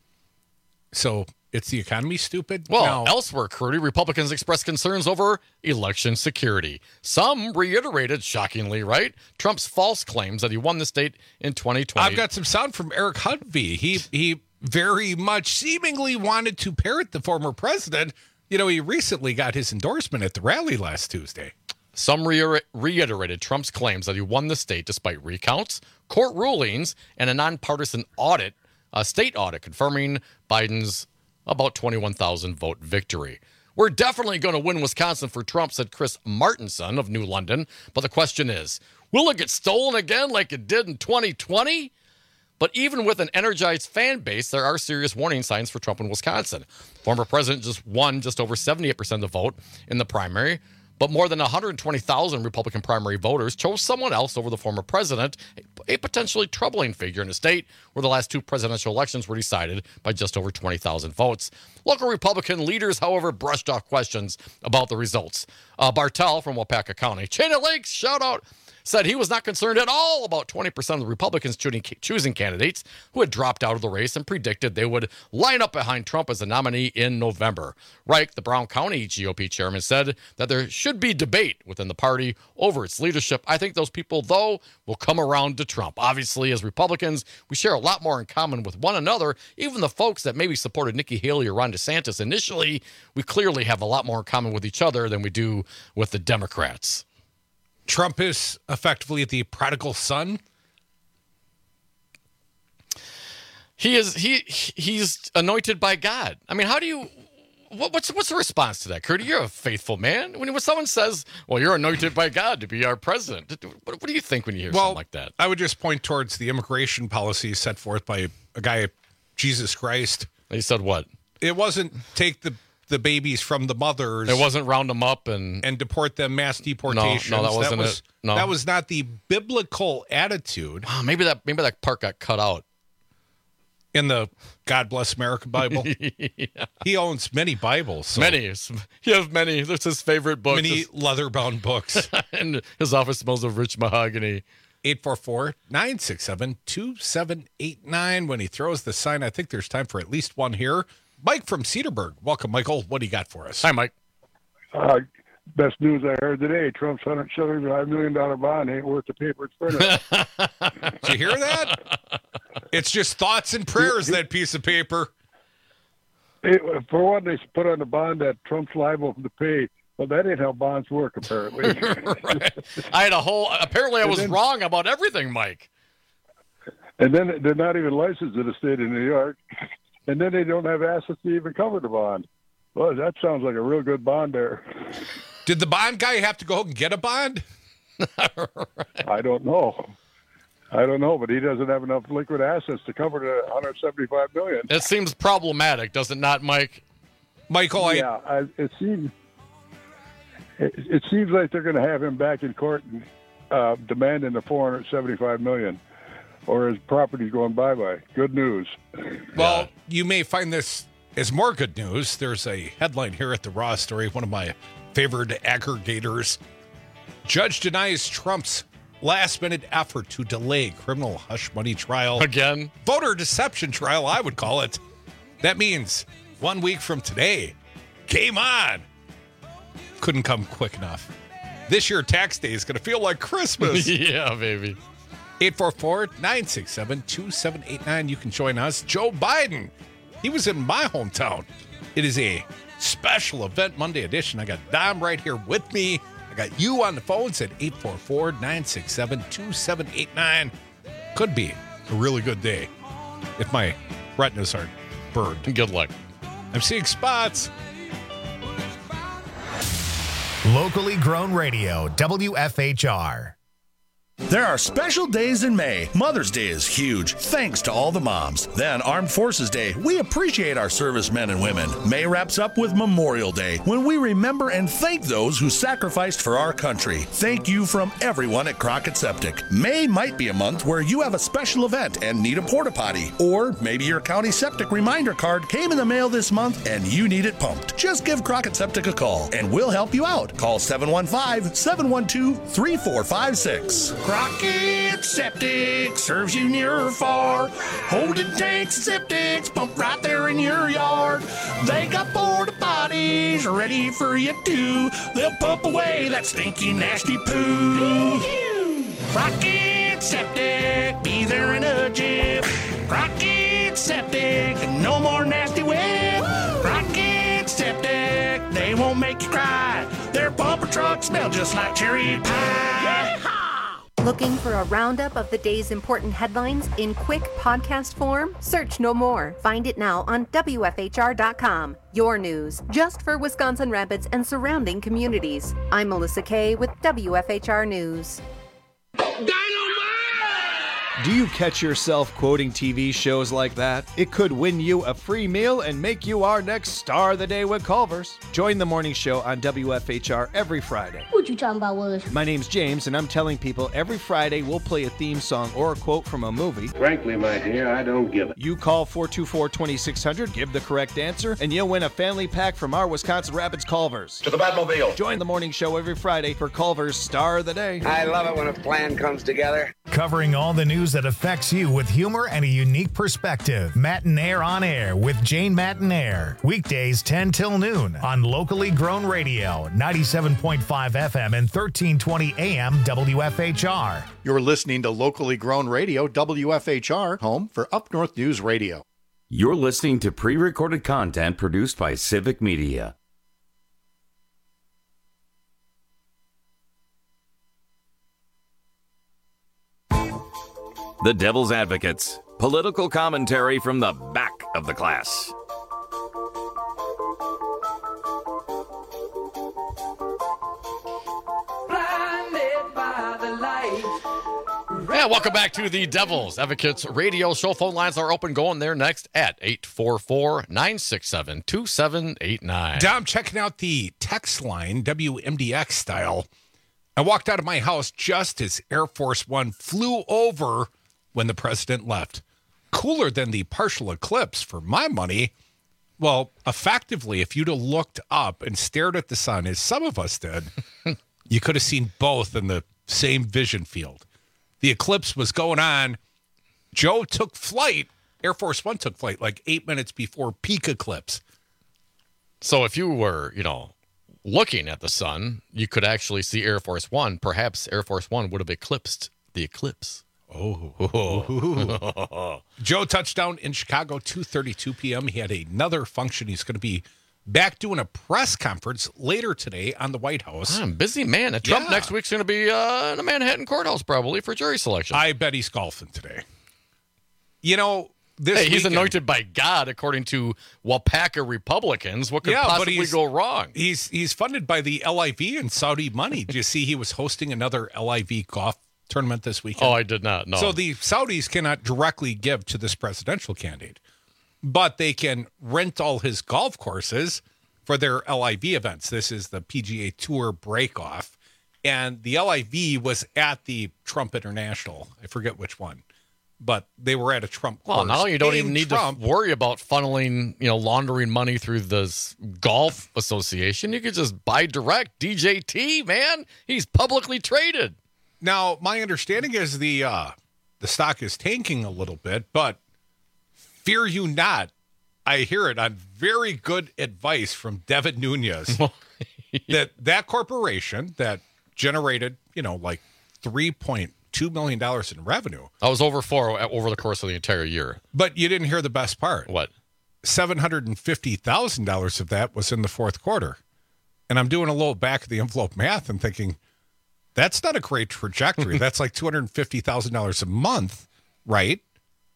So it's the economy, stupid? Well, now, elsewhere, Crudy, Republicans expressed concerns over election security. Some reiterated, shockingly, right, Trump's false claims that he won the state in twenty twenty. I've got some sound from Eric Hudvey. He he very much seemingly wanted to parrot the former president. You know, he recently got his endorsement at the rally last Tuesday. Some re- reiterated Trump's claims that he won the state despite recounts, court rulings, and a nonpartisan audit, a state audit confirming Biden's about twenty-one thousand vote victory. We're definitely going to win Wisconsin for Trump, said Chris Martinson of New London. But the question is, will it get stolen again like it did in twenty twenty? But even with an energized fan base, there are serious warning signs for Trump in Wisconsin. Former president just won just over seventy-eight percent of the vote in the primary, but more than one hundred twenty thousand Republican primary voters chose someone else over the former president, a potentially troubling figure in a state where the last two presidential elections were decided by just over twenty thousand votes. Local Republican leaders, however, brushed off questions about the results. Uh, Bartel from Waupaca County, Chain of Lakes, shout out, said he was not concerned at all about twenty percent of the Republicans choosing, choosing candidates who had dropped out of the race and predicted they would line up behind Trump as a nominee in November. Reich, the Brown County G O P chairman, said that there should be debate within the party over its leadership. I think those people, though, will come around to Trump. Obviously, as Republicans, we share a lot more in common with one another. Even the folks that maybe supported Nikki Haley or Ron DeSantis initially, we clearly have a lot more in common with each other than we do with the Democrats. Trump is effectively the prodigal son. He is he he's anointed by God. I mean, how do you what, what's what's the response to that, Curdy? You're a faithful man. When when someone says, "Well, you're anointed by God to be our president," what, what do you think when you hear well, something like that? I would just point towards the immigration policy set forth by a guy, Jesus Christ. He said what? It wasn't take the the babies from the mothers. It wasn't round them up and and deport them, mass deportations. No, no that wasn't that was, it. No, that was not the biblical attitude. Oh, maybe that maybe that part got cut out in the God Bless America Bible. Yeah. He owns many Bibles. So. Many. He has many. That's his favorite book. Many leather-bound books. And his office smells of rich mahogany. eight four four, nine six seven, two seven eight nine. When he throws the sign, I think there's time for at least one here. Mike from Cedarburg. Welcome, Michael. What do you got for us? Hi, Mike. Uh, best news I heard today. Trump's one hundred seventy-five million dollars bond ain't worth the paper it's printed. Did you hear that? It's just thoughts and prayers, that piece of paper. It, for one, they put on the bond that Trump's liable to pay. Well, that ain't how bonds work, apparently. Right. I had a whole... Apparently, I was then, wrong about everything, Mike. And then they're not even licensed in the state of New York. And then they don't have assets to even cover the bond. Well, that sounds like a real good bond there. Did the bond guy have to go and get a bond? Right. I don't know. I don't know, but he doesn't have enough liquid assets to cover the one hundred seventy-five million dollars. It seems problematic, does it not, Mike? Michael, I... Yeah, I, it seems it, it seems like they're going to have him back in court and uh, demanding the four hundred seventy-five million dollars. Or his property's going bye-bye. Good news. Well, yeah. You may find this as more good news. There's a headline here at the Raw Story, one of my favorite aggregators. Judge denies Trump's last-minute effort to delay criminal hush money trial. Again? Voter deception trial, I would call it. That means one week from today, game on. Couldn't come quick enough. This year, tax day is going to feel like Christmas. Yeah, baby. eight four four, nine six seven, two seven eight nine. You can join us. Joe Biden, he was in my hometown. It is a special event, Monday edition. I got Dom right here with me. I got you on the phones at eight four four, nine six seven, two seven eight nine. Could be a really good day if my retinas are burned. Good luck. I'm seeing spots. Locally grown radio, W F H R. There are special days in May. Mother's Day is huge, thanks to all the moms. Then Armed Forces Day. We appreciate our servicemen and women. May wraps up with Memorial Day, when we remember and thank those who sacrificed for our country. Thank you from everyone at Crockett Septic. May might be a month where you have a special event and need a porta potty. Or maybe your county septic reminder card came in the mail this month and you need it pumped. Just give Crockett Septic a call and we'll help you out. Call seven one five, seven one two, three four five six. Crockett Septic serves you near or far. Holding tanks and septics pump right there in your yard. They got porta potties ready for you too. They'll pump away that stinky, nasty poo. Crockett Septic, be there in a jiff. Crockett Septic, no more nasty whip. Crockett Septic, they won't make you cry. Their pumper trucks smell just like cherry pie. Looking for a roundup of the day's important headlines in quick podcast form? Search no more. Find it now on W F H R dot com. Your news, just for Wisconsin Rapids and surrounding communities. I'm Melissa Kay with W F H R News. Do you catch yourself quoting T V shows like that? It could win you a free meal and make you our next star of the day with Culver's. Join the morning show on W F H R every Friday. What you talking about, was? My name's James, and I'm telling people every Friday we'll play a theme song or a quote from a movie. Frankly, my dear, I don't give it. You call four two four, two six zero zero, give the correct answer, and you'll win a family pack from our Wisconsin Rapids Culver's. To the Batmobile. Join the morning show every Friday for Culver's Star of the Day. I love it when a plan comes together. Covering all the news that affects you with humor and a unique perspective. Matinaire on Air with Jane Matinaire. Weekdays ten till noon on locally grown radio, ninety-seven point five F M and thirteen twenty A M W F H R. You're listening to locally grown radio, W F H R, home for Up North News Radio. You're listening to pre-recorded content produced by Civic Media. The Devil's Advocates. Political commentary from the back of the class. Yeah, welcome back to the Devil's Advocates radio show. Phone lines are open. Going there next at eight four four, nine six seven, two seven eight nine. Dom, checking out the text line, W M D X style. I walked out of my house just as Air Force One flew over when the president left. Cooler than the partial eclipse for my money. Well, effectively, if you'd have looked up and stared at the sun, as some of us did, you could have seen both in the same vision field. The eclipse was going on. Joe took flight. Air Force One took flight like eight minutes before peak eclipse. So if you were, you know, looking at the sun, you could actually see Air Force One. Perhaps Air Force One would have eclipsed the eclipse. Oh. Joe touchdown in Chicago, two thirty-two p.m. He had another function. He's going to be back doing a press conference later today on the White House. I'm busy man. And Trump Yeah. next week's going to be uh, in the Manhattan courthouse probably for jury selection. I bet he's golfing today. You know, this hey, he's weekend, anointed by God, according to Wapaka Republicans. What could Yeah, but possibly he's- go wrong? He's he's funded by the L I V and Saudi money. Did you see he was hosting another L I V golf tournament this weekend? Oh, I did not know. So the Saudis cannot directly give to this presidential candidate, but they can rent all his golf courses for their L I V events. This is the P G A Tour breakoff. And the L I V was at the Trump International. I forget which one, but they were at a Trump course. Well, now you don't Named even need Trump. to worry about funneling, you know, laundering money through this golf association. You could just buy direct. D J T, man, he's publicly traded. Now, my understanding is the uh, the stock is tanking a little bit, but fear you not, I hear it on very good advice from Devin Nunes that that corporation that generated, you know, like three point two million dollars in revenue. I was over four over the course of the entire year. But you didn't hear the best part. What? seven hundred fifty thousand dollars of that was in the fourth quarter. And I'm doing a little back of the envelope math and thinking, that's not a great trajectory. That's like two hundred fifty thousand dollars a month, right?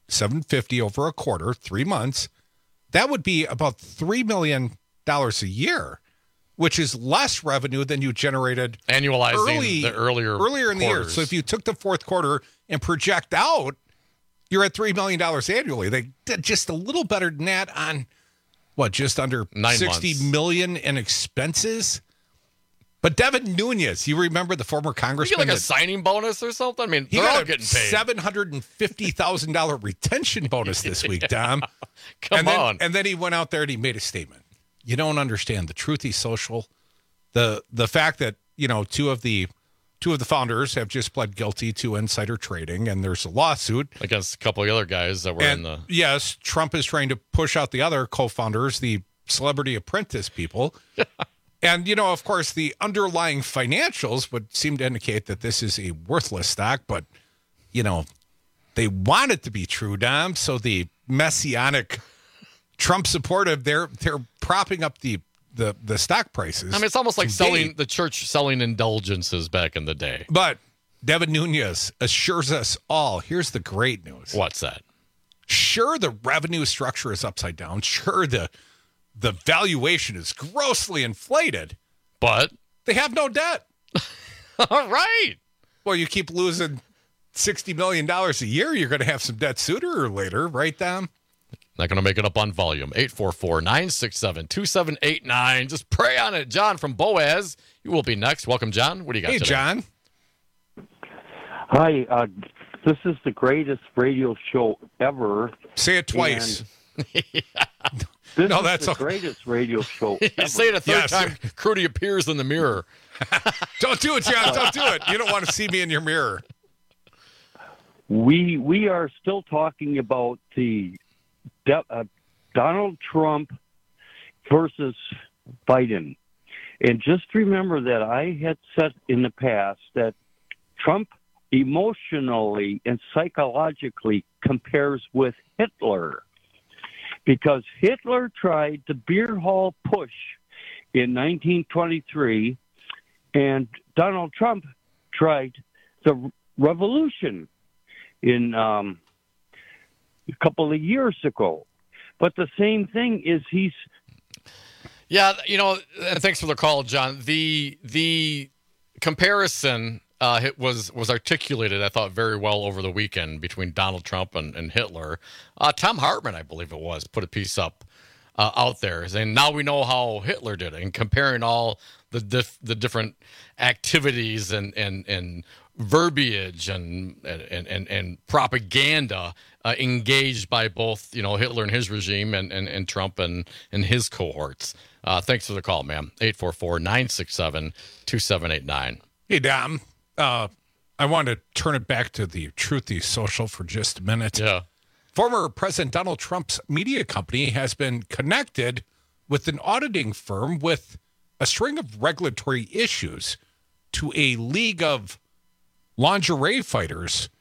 seven fifty over a quarter, three months, that would be about three million dollars a year, which is less revenue than you generated annualizing early, the earlier earlier in the year. quarters. So if you took the fourth quarter and project out, you're at three million dollars annually. They did just a little better than that on, what, just under Nine sixty months. million in expenses? But Devin Nunes, you remember the former You congressman? get like a that- signing bonus or something? I mean, He they're all got a getting paid. seven hundred fifty thousand dollars retention bonus this week, Dom. Come and then, on. And then he went out there and he made a statement. You don't understand the Truthy Social, the the fact that, you know, two of the two of the founders have just pled guilty to insider trading, and there's a lawsuit against a couple of other guys that were and in the. yes, Trump is trying to push out the other co-founders, the Celebrity Apprentice people. And, you know, of course, the underlying financials would seem to indicate that this is a worthless stock, but, you know, they want it to be true, Dom. So the messianic Trump supportive, they're they're propping up the the, the stock prices. I mean, it's almost like to selling date. the church selling indulgences back in the day. But Devin Nunes assures us all, here's the great news. What's that? Sure, the revenue structure is upside down. Sure, the the valuation is grossly inflated. But they have no debt. All right. Well, you keep losing sixty million dollars a year, you're going to have some debt sooner or later, right, Dom? Not going to make it up on volume. eight four four, nine six seven, two seven eight nine. Just pray on it. John from Boaz, you will be next. Welcome, John. What do you got Hey, today? John. Hi, uh, this is the greatest radio show ever. Say it twice. This No, is that's the okay. greatest radio show You ever. say it a third Yes. time, Crudy appears in the mirror. Don't do it, John. Don't do it. You don't want to see me in your mirror. We we are still talking about the De- uh, Donald Trump versus Biden, and just remember that I had said in the past that Trump emotionally and psychologically compares with Hitler, because Hitler tried the beer hall push in nineteen twenty-three, and Donald Trump tried the revolution in um, a couple of years ago. But the same thing is he's Yeah, you know, and thanks for the call, John. The the comparison uh, it was was articulated, I thought, very well over the weekend between Donald Trump and, and Hitler. Uh, Tom Hartman, I believe it was, put a piece up uh, out there saying, now we know how Hitler did it, and comparing all the dif- the different activities and and and verbiage and and and, and propaganda uh, engaged by both, you know, Hitler and his regime and and, and Trump and and his cohorts. Uh, thanks for the call, ma'am. eight four four, nine six seven, two seven eight nine. Hey, Dom. Uh, I want to turn it back to the Truthy Social for just a minute. Yeah. Former President Donald Trump's media company has been connected with an auditing firm with a string of regulatory issues to a league of lingerie fighters,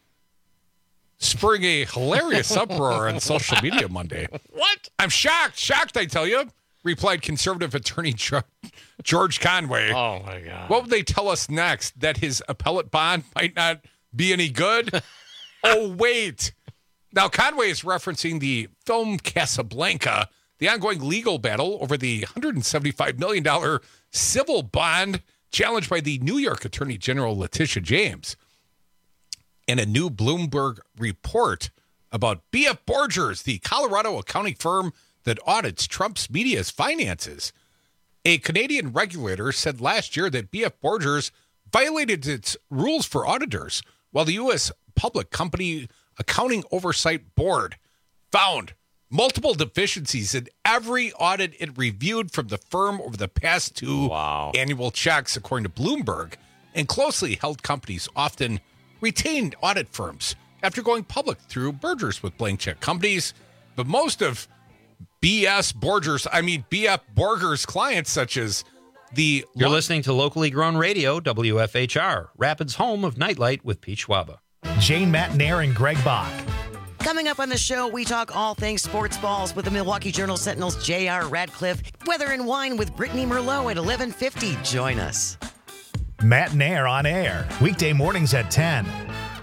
spurring a hilarious uproar on social media Monday. What? I'm shocked. Shocked, I tell you, replied conservative attorney Jo- George Conway. Oh, my God. What would they tell us next? That his appellate bond might not be any good? Oh, wait. Now, Conway is referencing the film Casablanca, the ongoing legal battle over the one hundred seventy-five million dollars civil bond challenged by the New York Attorney General Letitia James. In a new Bloomberg report about B F Borgers, the Colorado accounting firm that audits Trump's media's finances, a Canadian regulator said last year that B F Borgers violated its rules for auditors, while the U S Public Company Accounting Oversight Board found multiple deficiencies in every audit it reviewed from the firm over the past two wow. annual checks, according to Bloomberg. And closely held companies often retained audit firms after going public through mergers with blank check companies. But most of B S Borgers, I mean B F Borgers clients, such as the... You're listening to locally grown radio, W F H R, Rapids' home of Nightlight with Pete Schwaba. Jane Matnair and Greg Bach. Coming up on the show, we talk all things sports balls with the Milwaukee Journal Sentinel's J R Radcliffe. Weather and wine with Brittany Merlot at eleven fifty. Join us. Matt Nair on air, weekday mornings at ten.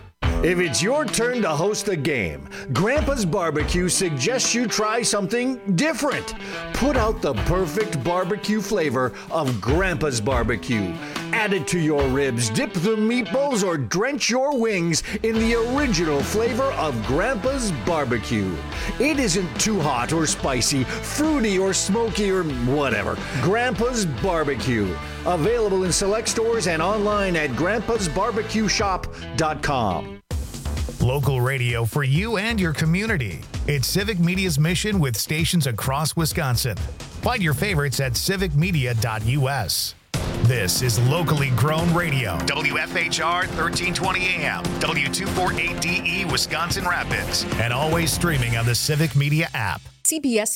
If it's your turn to host a game, Grandpa's Barbecue suggests you try something different. Put out the perfect barbecue flavor of Grandpa's Barbecue. Add it to your ribs, dip the meatballs, or drench your wings in the original flavor of Grandpa's Barbecue. It isn't too hot or spicy, fruity or smoky or whatever. Grandpa's Barbecue. Available in select stores and online at grandpas barbecue shop dot com. Local radio for you and your community. It's Civic Media's mission with stations across Wisconsin. Find your favorites at civic media dot u s. This is locally grown radio. W F H R thirteen twenty A M, W two forty-eight D E, Wisconsin Rapids, and always streaming on the Civic Media app. C B S